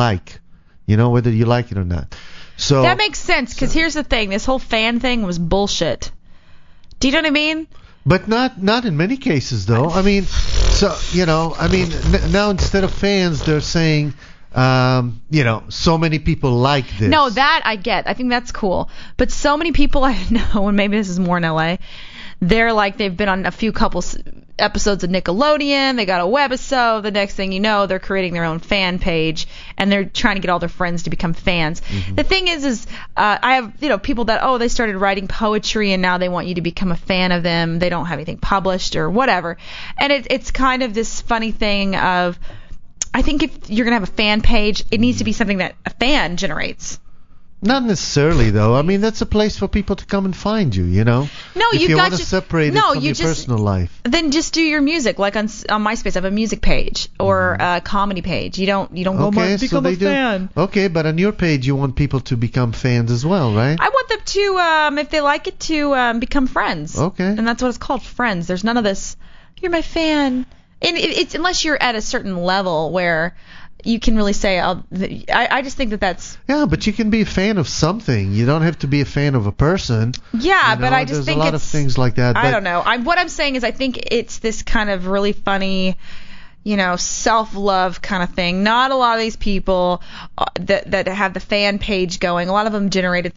whether you like it or not. So that makes sense, because here's the thing: this whole fan thing was bullshit. Do you know what I mean? But not in many cases, though. I mean, now instead of fans, they're saying so many people like this. No, that I get. I think that's cool. But so many people I know, and maybe this is more in LA, they're like, they've been on a few episodes of Nickelodeon, they got a webisode, the next thing you know, they're creating their own fan page, and they're trying to get all their friends to become fans. Mm-hmm. The thing is I have, people that, they started writing poetry, and now they want you to become a fan of them. They don't have anything published or whatever. And it's kind of this funny thing of, I think if you're going to have a fan page, it needs to be something that a fan generates. Not necessarily, though. I mean, that's a place for people to come and find you, No, if you want to separate it from your personal life. Then just do your music. Like on MySpace, I have a music page or a comedy page. You don't go become a fan. Okay, but on your page, you want people to become fans as well, right? I want them to, if they like it, to become friends. Okay. And that's what it's called, friends. There's none of this, you're my fan. And it's unless you're at a certain level where you can really say, I just think that's... Yeah, but you can be a fan of something. You don't have to be a fan of a person. Yeah, but I just think there's a lot of things like that. I don't know. What I'm saying is I think it's this kind of really funny, self-love kind of thing. Not a lot of these people that have the fan page going. A lot of them generated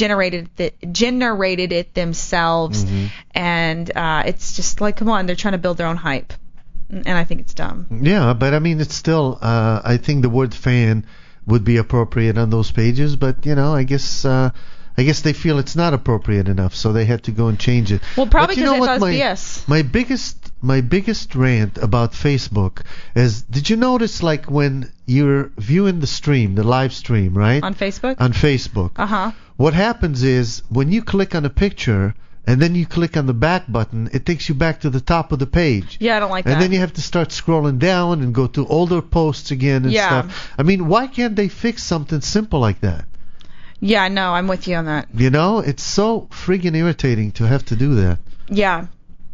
it themselves, mm-hmm. And it's just like, come on, they're trying to build their own hype. And I think it's dumb. Yeah, but I mean, it's still, I think the word fan would be appropriate on those pages, but, I guess they feel it's not appropriate enough, so they had to go and change it. Well, probably because they thought it's BS. My biggest rant about Facebook is, did you notice, like, when you're viewing the live stream, right? On Facebook? On Facebook. Uh-huh. What happens is, when you click on a picture, and then you click on the back button, it takes you back to the top of the page. Yeah, I don't like that. And then you have to start scrolling down and go to older posts again and stuff. I mean, why can't they fix something simple like that? Yeah, no, I'm with you on that. It's so friggin' irritating to have to do that. Yeah.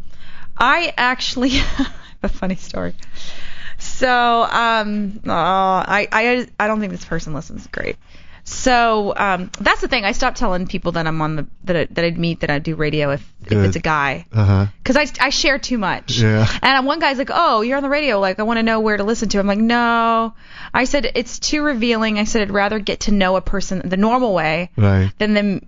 I actually have a funny story. So, I don't think this person listens great. So that's the thing. I stopped telling people that I'm on that I'd meet that I do radio if it's a guy, because I share too much. Yeah. And one guy's like, "Oh, you're on the radio. Like, I want to know where to listen to." I'm like, "No." I said it's too revealing. I said I'd rather get to know a person the normal way, right, than them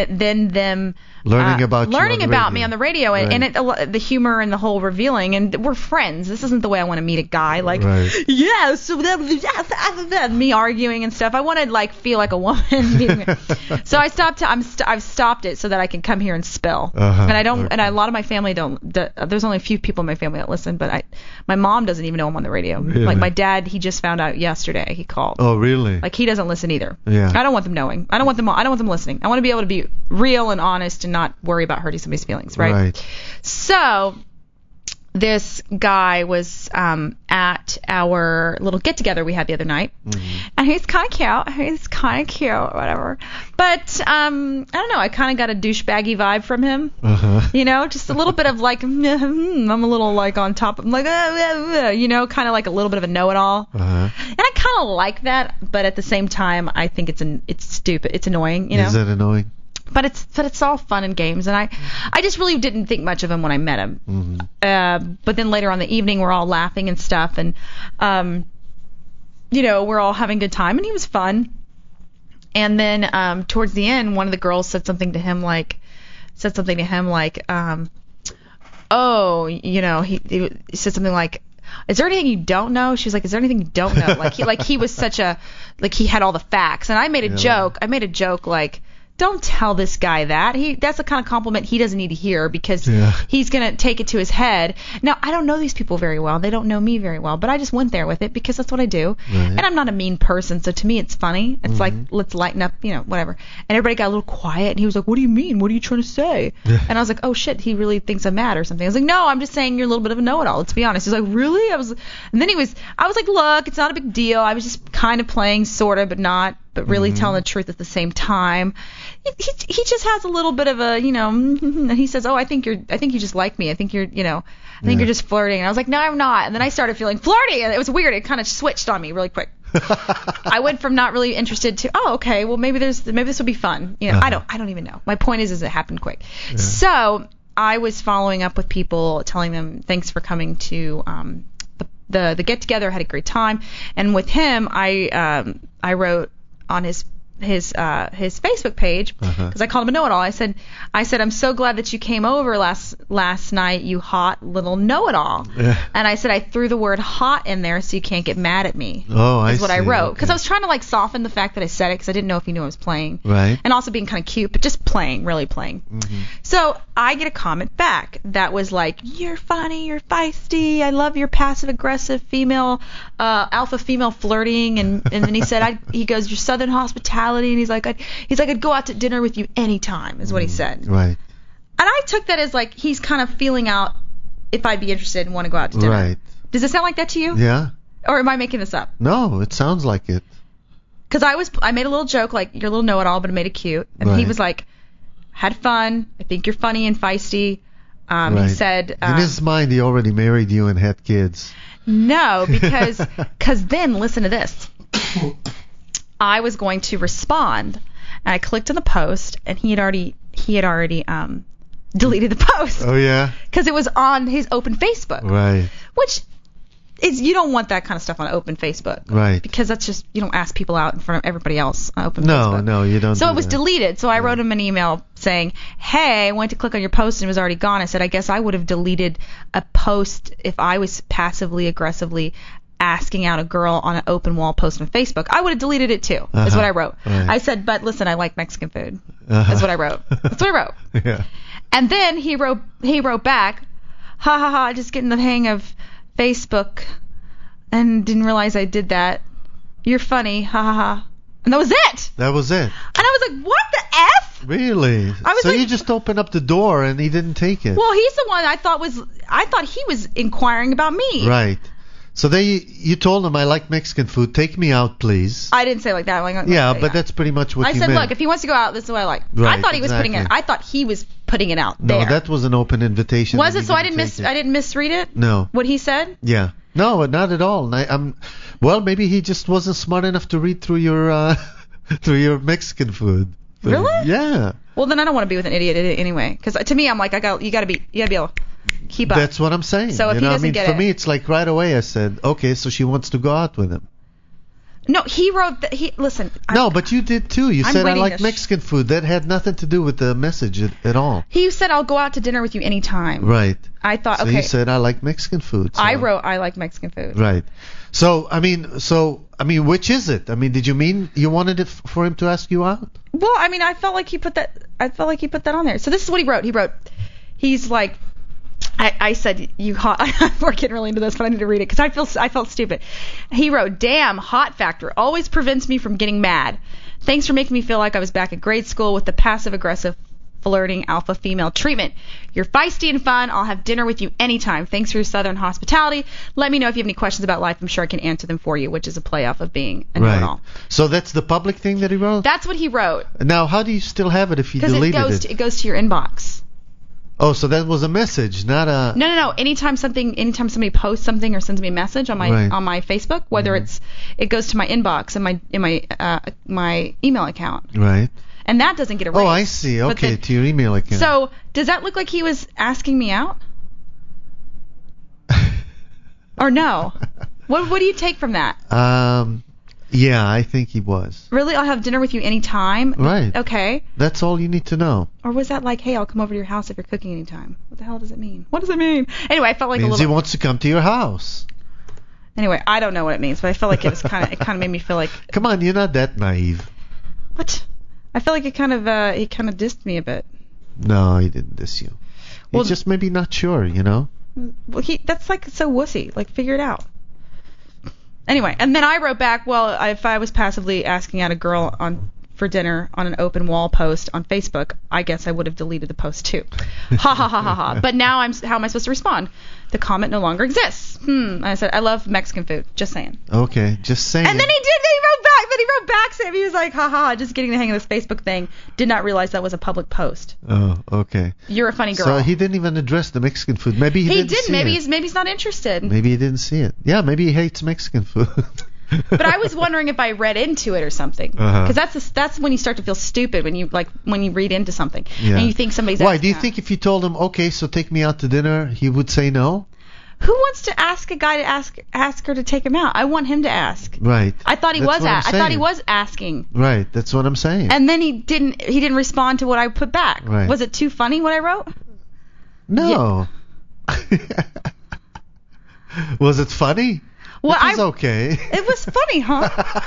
learning about me on the radio, and the humor and the whole revealing, and we're friends. This isn't the way I want to meet a guy. Like, yeah, so that me arguing and stuff. I want to feel like a woman. So I stopped. I've stopped it so that I can come here and spill. And I don't. And a lot of my family don't. There's only a few people in my family that listen, but my mom doesn't even know I'm on the radio. Really? Like my dad, he just found out yesterday. He called. Oh, really? Like he doesn't listen either. Yeah. I don't want them knowing. I don't want them listening. I want to be able to be real and honest and not worry about hurting somebody's feelings, right? So this guy was at our little get-together we had the other night, and he's kind of cute, whatever. But I don't know, I kind of got a douchebaggy vibe from him, just a little bit of like, I'm a little like on top of, like, kind of like a little bit of a know-it-all, and I kind of like that, but at the same time, I think it's stupid, it's annoying, Is it annoying? But it's all fun and games, and I just really didn't think much of him when I met him. But then later on the evening, we're all laughing and stuff, and we're all having a good time, and he was fun. And then towards the end, one of the girls said something to him like, he said something like, "Is there anything you don't know?" She was like, "Is there anything you don't know?" He was such a, he had all the facts, and I made a joke. I made a joke like, don't tell this guy that. That's the kind of compliment he doesn't need to hear, because he's going to take it to his head. Now, I don't know these people very well. They don't know me very well, but I just went there with it because that's what I do. Right. And I'm not a mean person, so to me it's funny. It's like, let's lighten up, whatever. And everybody got a little quiet, and he was like, "What do you mean? What are you trying to say?" And I was like, "Oh shit, he really thinks I'm mad or something." I was like, "No, I'm just saying you're a little bit of a know-it-all. Let's be honest." He's like, "Really?" I was like, "Look, it's not a big deal. I was just kind of playing, sort of, but not, but really telling the truth at the same time." He just has a little bit of a, and he says, "Oh, I think you just like me. I think you're, I think you're just flirting." And I was like, "No, I'm not." And then I started feeling flirty, and it was weird. It kind of switched on me really quick. I went from not really interested to, "Oh, okay, well maybe this will be fun." I don't even know. My point is it happened quick. Yeah. So I was following up with people, telling them thanks for coming to the get together, had a great time, and with him, I wrote on his Facebook page, because I called him a know-it-all. I said, I'm so glad that you came over last night, you hot little know-it-all. And I said, I threw the word hot in there so you can't get mad at me. Oh, I see. Is what I wrote. Because Okay. I was trying to like soften the fact that I said it, because I didn't know if he knew I was playing. Right. And also being kind of cute, but just playing, really playing. So I get a comment back that was like, you're funny, you're feisty, I love your passive-aggressive female, alpha female flirting, and then he said, he goes, your southern hospitality, and he's like, I'd go out to dinner with you anytime, is what he said. Right. And I took that as like he's kind of feeling out if I'd be interested and want to go out to dinner. Right. Does it sound like that to you? Yeah. Or am I making this up? No, it sounds like it. Because I made a little joke like you're a little know-it-all, but I made it cute, and he Right. was like, had fun. I think you're funny and feisty. He Right. said, In his mind, he already married you and had kids. no, because then listen to this. I was going to respond, and I clicked on the post, and he had already deleted the post Oh, yeah? because it was on his open Facebook, Right. which is you don't want that kind of stuff on open Facebook, Right. because that's just you don't ask people out in front of everybody else on open No, Facebook. no, you don't So do it was that. deleted. So I wrote him an email saying, hey, I went to click on your post and it was already gone. I said, I guess I would have deleted a post if I was passively aggressively asking out a girl on an open wall post on Facebook. I would have deleted it too, is what I wrote. Right. I said, but listen, I like Mexican food. Uh-huh. That's what I wrote. That's what I wrote. Yeah. And then he wrote back, ha ha ha, just getting the hang of Facebook and didn't realize I did that. You're funny, ha ha ha. And that was it. That was it. And I was like, what the F? Really? I was So like- you just opened up the door and he didn't take it. Well, he's the one I thought he was inquiring about me. Right. So you told him, I like Mexican food. Take me out, please. I didn't say it like that. Like, Yeah, but that's pretty much what I you said, meant. look, if he wants to go out, this is what I like. Right, I thought he was putting it. exactly. I thought he was putting it out No, there. that was an open invitation. Was and it? you So I didn't take it. I didn't misread it. No. What he said? Yeah. No, not at all. Well, maybe he just wasn't smart enough to read through your through your Mexican food. Really? Yeah. Well, then I don't want to be with an idiot anyway. Because to me, I'm like, you gotta be able to keep up. That's what I'm saying. So if he doesn't get for it- me, it's like right away I said, okay, so she wants to go out with him. No, he wrote that. Listen. No, but you did too. You I'm said I reading like this. Mexican food. That had nothing to do with the message at all. He said, I'll go out to dinner with you anytime. Right. I thought, So okay. you said I like Mexican food. So. I wrote, I like Mexican food. Right. So I mean, which is it? I mean, did you mean you wanted it for him to ask you out? Well, I mean, I felt like he put that on there. So this is what he wrote. He's like, I said, you hot. We're getting really into this, but I need to read it because I felt stupid. He wrote, damn, hot factor always prevents me from getting mad. Thanks for making me feel like I was back at grade school with the passive aggressive flirting alpha female treatment. You're feisty and fun. I'll have dinner with you anytime. Thanks for your southern hospitality. Let me know if you have any questions about life. I'm sure I can answer them for you, which is a playoff of being a know-it-all. So that's the public thing that he wrote? That's what he wrote. Now, how do you still have it if you Because deleted it goes to your inbox. Oh, so that was a message, not a... No. Anytime somebody posts something or sends me a message on my Right. on my Facebook, whether it goes to my inbox in my email account, Right. and that doesn't get erased. Oh, I see. But Okay, to your email account. So does that look like he was asking me out? Or no? What do you take from that? Yeah, I think he was. Really, I'll have dinner with you anytime. Right. Okay. That's all you need to know. Or was that like, hey, I'll come over to your house if you're cooking anytime? What the hell does it mean? What does it mean? Anyway, I felt like Means a he little. wants to come to your house. Anyway, I don't know what it means, but I felt like it kind of made me feel like. Come on, you're not that naive. What? I feel like it kind of dissed me a bit. No, he didn't diss you. Well- He's just maybe not sure, you know? Well, that's like so wussy. Like, figure it out. Anyway, and then I wrote back, well, if I was passively asking out a girl for dinner on an open wall post on Facebook, I guess I would have deleted the post too. Ha ha ha ha ha. But now how am I supposed to respond? The comment no longer exists. I said, I love Mexican food. Just saying. Okay, just saying. And then he wrote back saying, he was like, ha ha, just getting the hang of this Facebook thing. Did not realize that was a public post. Oh, okay. You're a funny girl. So he didn't even address the Mexican food. Maybe he didn't see Maybe it. he's not interested. Maybe he didn't see it. Yeah, maybe he hates Mexican food. But I was wondering if I read into it or something, because that's when you start to feel stupid when you read into something and you think somebody's. Why? Do you asking think if you told him, okay, so take me out to dinner, he would say no? Who wants to ask a guy to ask her to take him out? I want him to ask. Right. I thought he was. I thought he was asking. Right. That's what I'm saying. And then he didn't respond to what I put back. Right. Was it too funny what I wrote? No. Yeah. Was it funny? Well, it was okay. It was funny, huh?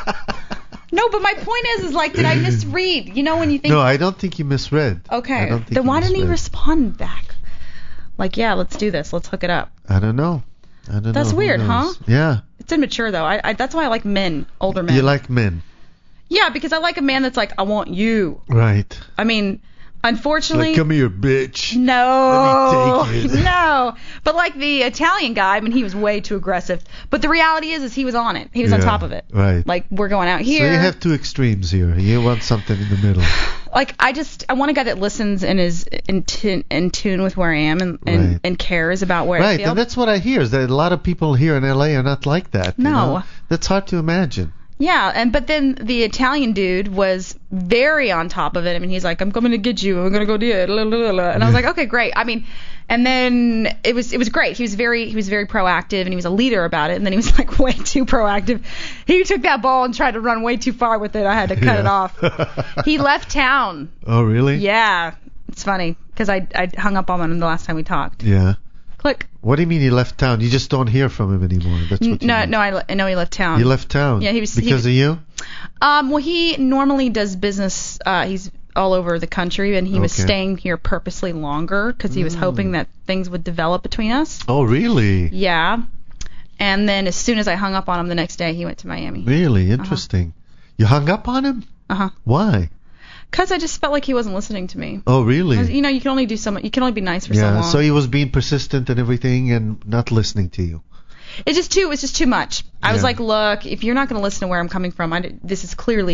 No, but my point is like, did I misread? You know when you think. No, I don't think you misread. Okay. Then why didn't he respond back? Like, yeah, let's do this. Let's hook it up. I don't know. That's weird, huh? Yeah. It's immature, though. That's why I like men, older men. You like men? Yeah, because I like a man that's like, I want you. Right. I mean, unfortunately. Like, come here, bitch. No. Let me take it. No. But like the Italian guy, I mean, he was way too aggressive. But the reality is he was on it. He was on top of it. Right. Like, we're going out here. So you have two extremes here. You want something in the middle. Like, I want a guy that listens and is in tune with where I am and cares about where I feel. Right, and that's what I hear, is that a lot of people here in L.A. are not like that. No. You know? That's hard to imagine. Yeah, but then the Italian dude was very on top of it. I mean, he's like, I'm coming to get you. I'm going to go do it. And I was like, okay, great. I mean, and then it was great. He was very proactive, and he was a leader about it. And then he was like way too proactive. He took that ball and tried to run way too far with it. I had to cut it off. He left town. Oh, really? Yeah. It's funny because I hung up on him the last time we talked. Yeah. Click. What do you mean he left town? You just don't hear from him anymore. That's what you mean. No, I know he left town. He left town? Yeah, he was because of you? Well, he normally does business. He's all over the country, and he was staying here purposely longer because he was hoping that things would develop between us. Oh, really? Yeah. And then as soon as I hung up on him the next day, he went to Miami. Really? Interesting. You hung up on him? Uh-huh. Why? Because I just felt like he wasn't listening to me. Oh, really? You know, you can only do so much. You can only be nice for so long. Yeah, so he was being persistent and everything and not listening to you. It's just too much. I was like, look, if you're not going to listen to where I'm coming from, this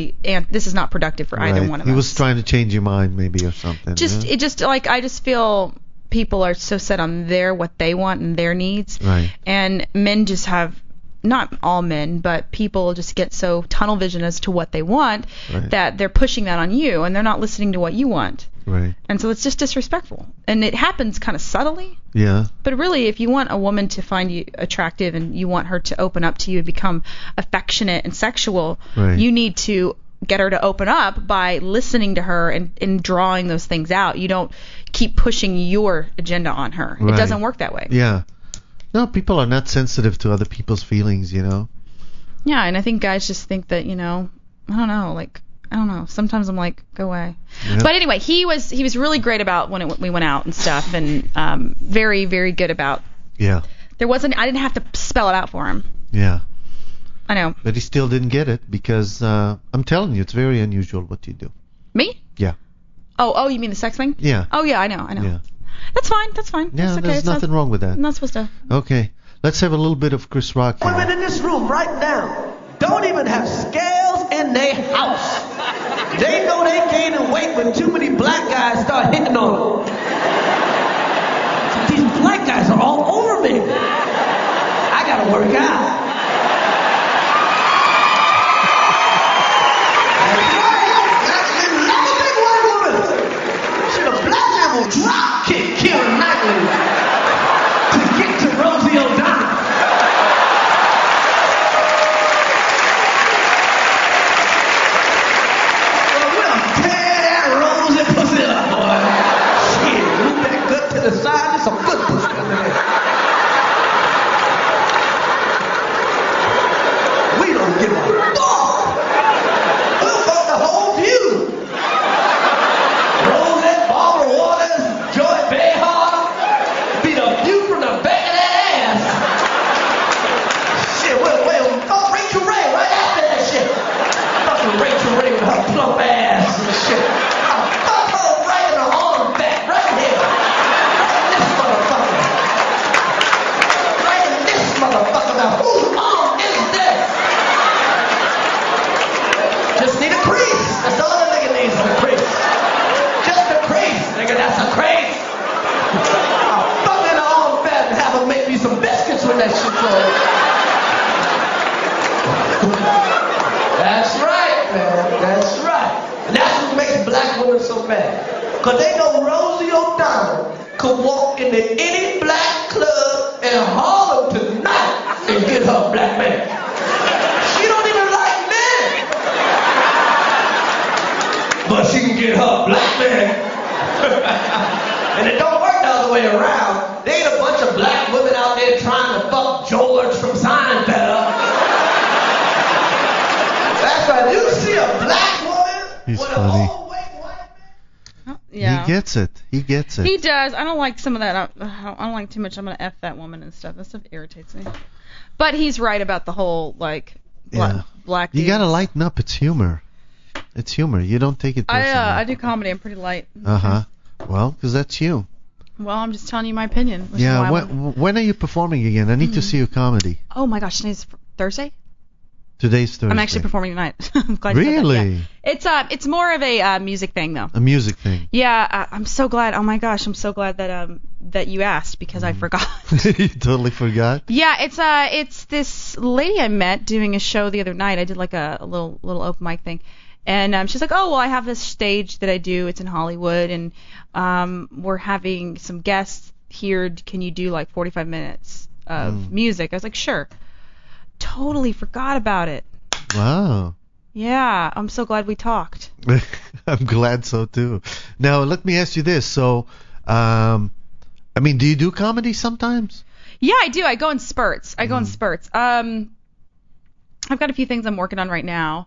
is not productive for either one of us. He was trying to change your mind maybe or something. I just feel people are so set on what they want and their needs. Right. And men just have, not all men, but people just get so tunnel vision as to what they want that they're pushing that on you and they're not listening to what you want. Right. And so it's just disrespectful. And it happens kind of subtly. Yeah. But really, if you want a woman to find you attractive and you want her to open up to you and become affectionate and sexual, you need to get her to open up by listening to her and drawing those things out. You don't keep pushing your agenda on her. It doesn't work that way. Yeah. No, people are not sensitive to other people's feelings, you know. Yeah, and I think guys just think that, I don't know. Sometimes I'm like, go away. Yep. But anyway, he was really great about when we went out and stuff, and very, very good about. Yeah. I didn't have to spell it out for him. Yeah. I know. But he still didn't get it because I'm telling you, it's very unusual what you do. Me? Yeah. Oh, you mean the sex thing? Yeah. Oh yeah, I know. Yeah. That's fine. Yeah, okay. There's nothing wrong with that. I'm not supposed to. Okay. Let's have a little bit of Chris Rock here. Women in this room right now don't even have scales in their house. They know they gaining weight when too many black guys start hitting on them. These black guys are all over me. I gotta work out. Drop kick Keira Knightley to get to Rosie O'Donnell. Well, we'll tear that Rosie pussy up, boy. Shit, move that gut to the side. There's some good pussy under there. We don't give a fuck. We'll fuck the whole view. Rachel Ray with her plump ass and shit. I'll fuck her right in her arm back, right here. Right in this motherfucker. Right in this motherfucker. Now, whose arm is this? Just need a crease. That's all a nigga needs is a crease. Just a crease, nigga. That's a crease. I'll fuck in her arm fat and have her make me some biscuits when that shit's on. That's right, man. That's right. And that's what makes black women so mad. Because they know Rosie O'Donnell could walk into any black club in Harlem get her black man. And it don't work the other way around. There ain't a bunch of black women out there trying to fuck Joe Lurch from Seinfeld. That's right. You see a black woman He's with funny. a whole white man. Yeah. He gets it. He gets it. He does. I don't like some of that. I don't like too much. I'm gonna F that woman and stuff. That stuff irritates me. But he's right about the whole black You dudes. gotta lighten up. It's humor. It's humor. You don't take it personally. I do comedy. I'm pretty light. Uh-huh. Well, because that's you. Well, I'm just telling you my opinion. which is Yeah. why When are you performing again? I need to see your comedy. Oh my gosh, today's Thursday. Today's Thursday. I'm actually performing tonight. I'm glad you said that. Really? Yeah. It's more of a music thing though. A music thing. Yeah, I'm so glad. Oh my gosh, I'm so glad that you asked because I forgot. You totally forgot? Yeah, it's this lady I met doing a show the other night. I did like a little open mic thing, and she's like, oh well, I have this stage that I do. It's in Hollywood, and we're having some guests here. Can you do like 45 minutes of music? I was like, sure. Totally forgot about it. Wow. Yeah, I'm so glad we talked. I'm glad so too. Now let me ask you this. So, do you do comedy sometimes? Yeah, I do. I go in spurts. I've got a few things I'm working on right now.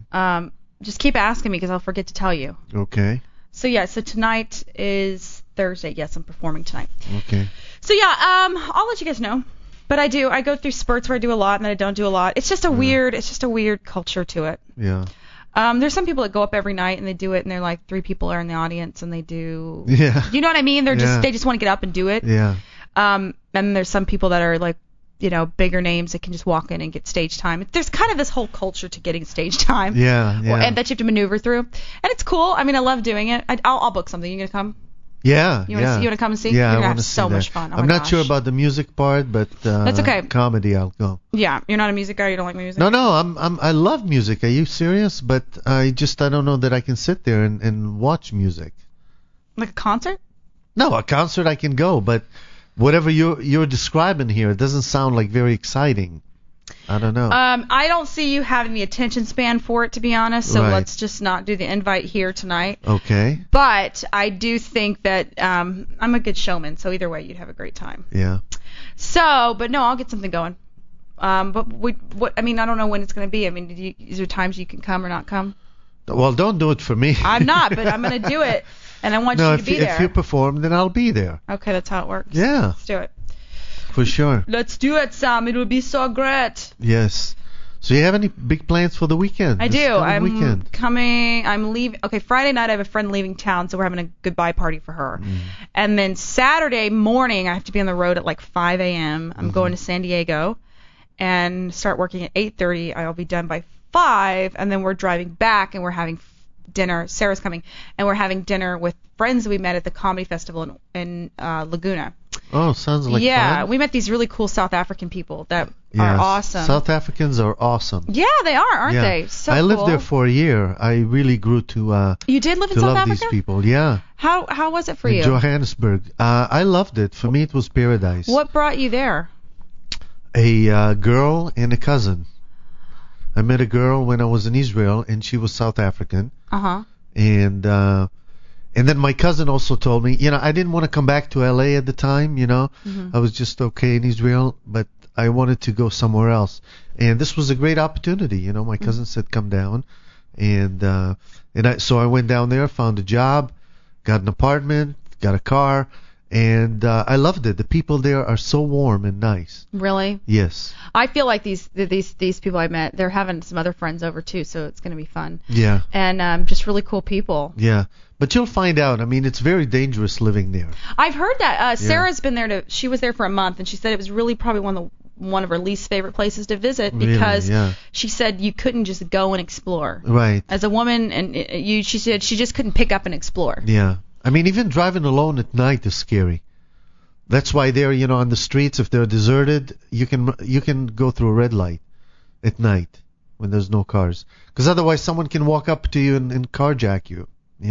Just keep asking me because I'll forget to tell you. Okay. So tonight is Thursday. Yes, I'm performing tonight. Okay. So I'll let you guys know. But I do. I go through spurts where I do a lot and then I don't do a lot. It's just a weird culture to it. Yeah. There's some people that go up every night and they do it and they're like 3 people are in the audience and they do. Yeah. You know what I mean? They just want to get up and do it. Yeah. And there's some people that are like, bigger names that can just walk in and get stage time. There's kind of this whole culture to getting stage time. Yeah. And that you have to maneuver through. And it's cool. I mean, I love doing it. I'll book something. You gonna come? Yeah. You want to come and see? Yeah, You're I gonna want to have so see much that. fun. Oh I'm my not gosh. sure about the music part, but That's okay. Comedy, I'll go. Yeah, you're not a music guy. You don't like music. No, I love music. Are you serious? But I don't know that I can sit there and watch music. Like a concert? No, a concert I can go, but whatever you're describing here, it doesn't sound like very exciting. I don't know. I don't see you having the attention span for it, to be honest. So Right. let's just not do the invite here tonight. Okay. But I do think that I'm a good showman, so either way, you'd have a great time. Yeah. So, but no, I'll get something going. But I don't know when it's going to be. I mean, is there times you can come or not come? Well, don't do it for me. I'm not, but I'm going to do it, and I want No, you to be there. if you perform, then I'll be there. Okay, that's how it works. Yeah. Let's do it. For sure. Let's do it, Sam. It will be so great. Yes. So you have any big plans for the weekend? I this do. coming weekend? I'm leaving. Okay, Friday night I have a friend leaving town, so we're having a goodbye party for her. And then Saturday morning I have to be on the road at like 5 a.m. I'm going to San Diego and start working at 8:30. I'll be done by 5, and then we're driving back and we're having dinner. Sarah's coming, and we're having dinner with friends that we met at the comedy festival in Laguna. Oh, sounds like fun. We met these really cool South African people that Yes. are awesome. South Africans are awesome. Yeah, they are, aren't Yeah. they? So I lived cool. there for a year. I really grew to You did live in to South love Africa? these people. Yeah. How was it for In you? Johannesburg. I loved it. For me, it was paradise. What brought you there? A girl and a cousin. I met a girl when I was in Israel, and she was South African. Uh-huh. And then my cousin also told me, I didn't want to come back to LA at the time, I was just okay in Israel, but I wanted to go somewhere else. And this was a great opportunity, my cousin said come down, so I went down there, found a job, got an apartment, got a car, and I loved it. The people there are so warm and nice. Really? Yes. I feel like these people I met, they're having some other friends over too, so it's going to be fun. Yeah. And just really cool people. Yeah. But you'll find out. I mean, it's very dangerous living there. I've heard that. Sarah's been there she was there for a month, and she said it was really probably one of her least favorite places to visit because she said you couldn't just go and explore. Right. As a woman, and she said she just couldn't pick up and explore. Yeah. I mean, even driving alone at night is scary. That's why they're, on the streets, if they're deserted, you can go through a red light at night when there's no cars. Because otherwise someone can walk up to you and carjack you,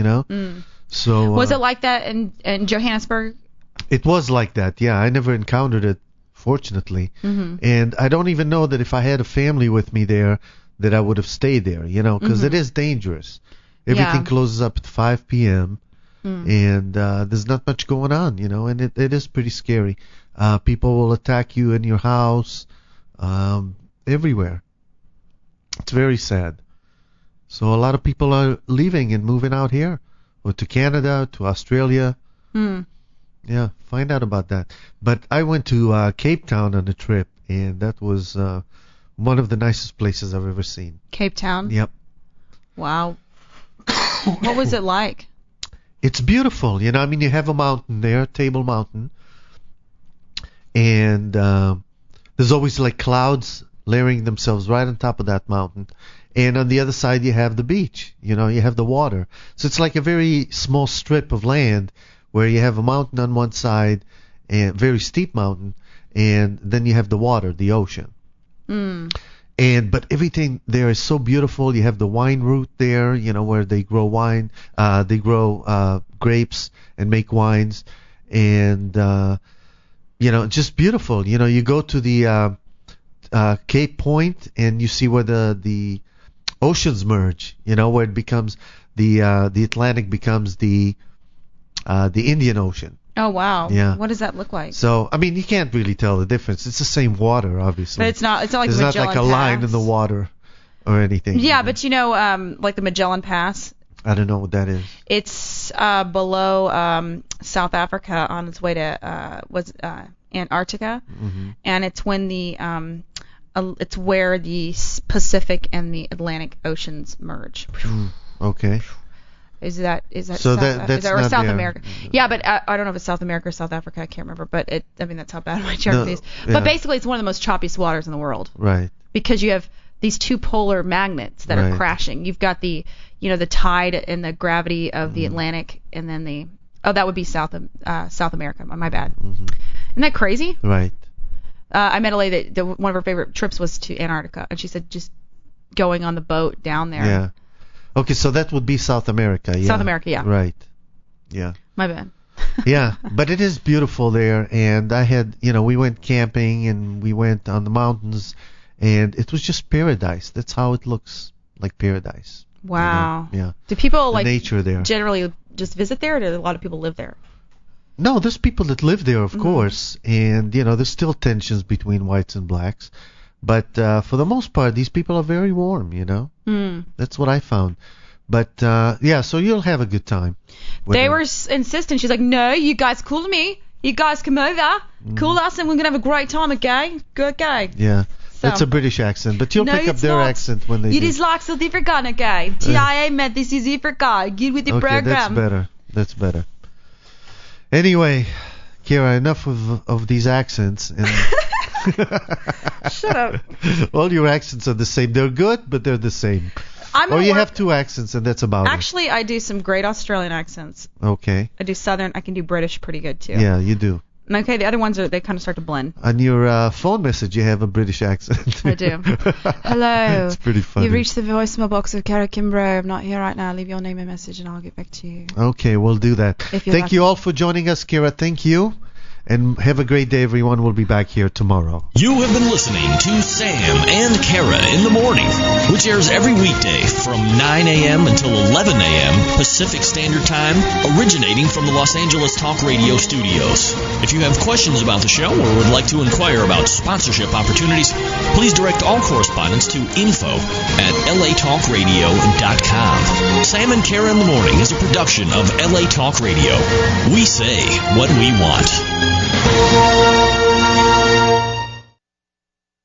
So was it like that in Johannesburg? It was like that, yeah. I never encountered it, fortunately. And I don't even know that if I had a family with me there that I would have stayed there, because it is dangerous. Everything closes up at 5 p.m. And there's not much going on, and it is pretty scary. People will attack you in your house, everywhere. It's very sad. So a lot of people are leaving and moving out here, or to Canada, to Australia. Yeah, find out about that. But I went to Cape Town on a trip, and that was one of the nicest places I've ever seen. Cape Town? Yep. Wow. What was it like? It's beautiful, you have a mountain there, Table Mountain, and there's always like clouds layering themselves right on top of that mountain, and on the other side you have the beach, you have the water. So it's like a very small strip of land where you have a mountain on one side, and very steep mountain, and then you have the water, the ocean. But everything there is so beautiful. You have the wine route there, where they grow wine, they grow grapes and make wines, and just beautiful. You go to the Cape Point and you see where the oceans merge. Where it becomes the Atlantic becomes the Indian Ocean. Oh, wow. Yeah. What does that look like? So, you can't really tell the difference. It's the same water, obviously. But it's not like There's the not Magellan like a Pass. line in the water or anything. Yeah, but like the Magellan Pass. I don't know what that is. It's below South Africa on its way to Antarctica. And it's when it's where the Pacific and the Atlantic Oceans merge. Okay. Is that so South South America? Yeah, but I don't know if it's South America or South Africa. I can't remember. But that's how bad my geography is. But basically, it's one of the most choppiest waters in the world. Right. Because you have these two polar magnets that are crashing. You've got the the tide and the gravity of the Atlantic, and then that would be South America. My bad. Isn't that crazy? Right. I met a lady that one of her favorite trips was to Antarctica, and she said just going on the boat down there. Yeah. Okay, so that would be South America, yeah. South America, yeah. Right. Yeah. My bad. Yeah, but it is beautiful there, and I had, we went camping and we went on the mountains, and it was just paradise. That's how it looks, like paradise. Wow. Yeah. Do people the nature there generally just visit there, or do a lot of people live there? No, there's people that live there, of course, and there's still tensions between whites and blacks. But for the most part, these people are very warm, That's what I found. But, so you'll have a good time. They were insistent. She's like, no, you guys cool me. You guys come over, cool us, and we're going to have a great time, okay? Good, okay? Yeah. That's a British accent, but you'll pick up their accent when they do. It is like South African, okay? TIA, man, this is Africa. Get with the program. That's better. Anyway, Kira, enough of these accents. And Shut up. All your accents are the same. They're good, but they're the same. You have two accents, and that's about it. Actually, I do some great Australian accents. Okay. I do Southern. I can do British pretty good, too. Yeah, you do. Okay, the other ones, they kind of start to blend. On your phone message, you have a British accent. I do. Hello. It's pretty funny. You've reached the voicemail box of Kara Kimbrough. I'm not here right now. Leave your name and message, and I'll get back to you. Okay, we'll do that. Thank you all for joining us, Kira. Thank you. And have a great day, everyone. We'll be back here tomorrow. You have been listening to Sam and Kara in the Morning, which airs every weekday from 9 a.m. until 11 a.m. Pacific Standard Time, originating from the Los Angeles Talk Radio studios. If you have questions about the show or would like to inquire about sponsorship opportunities, please direct all correspondence to info@latalkradio.com. Sam and Kara in the Morning is a production of LA Talk Radio. We say what we want.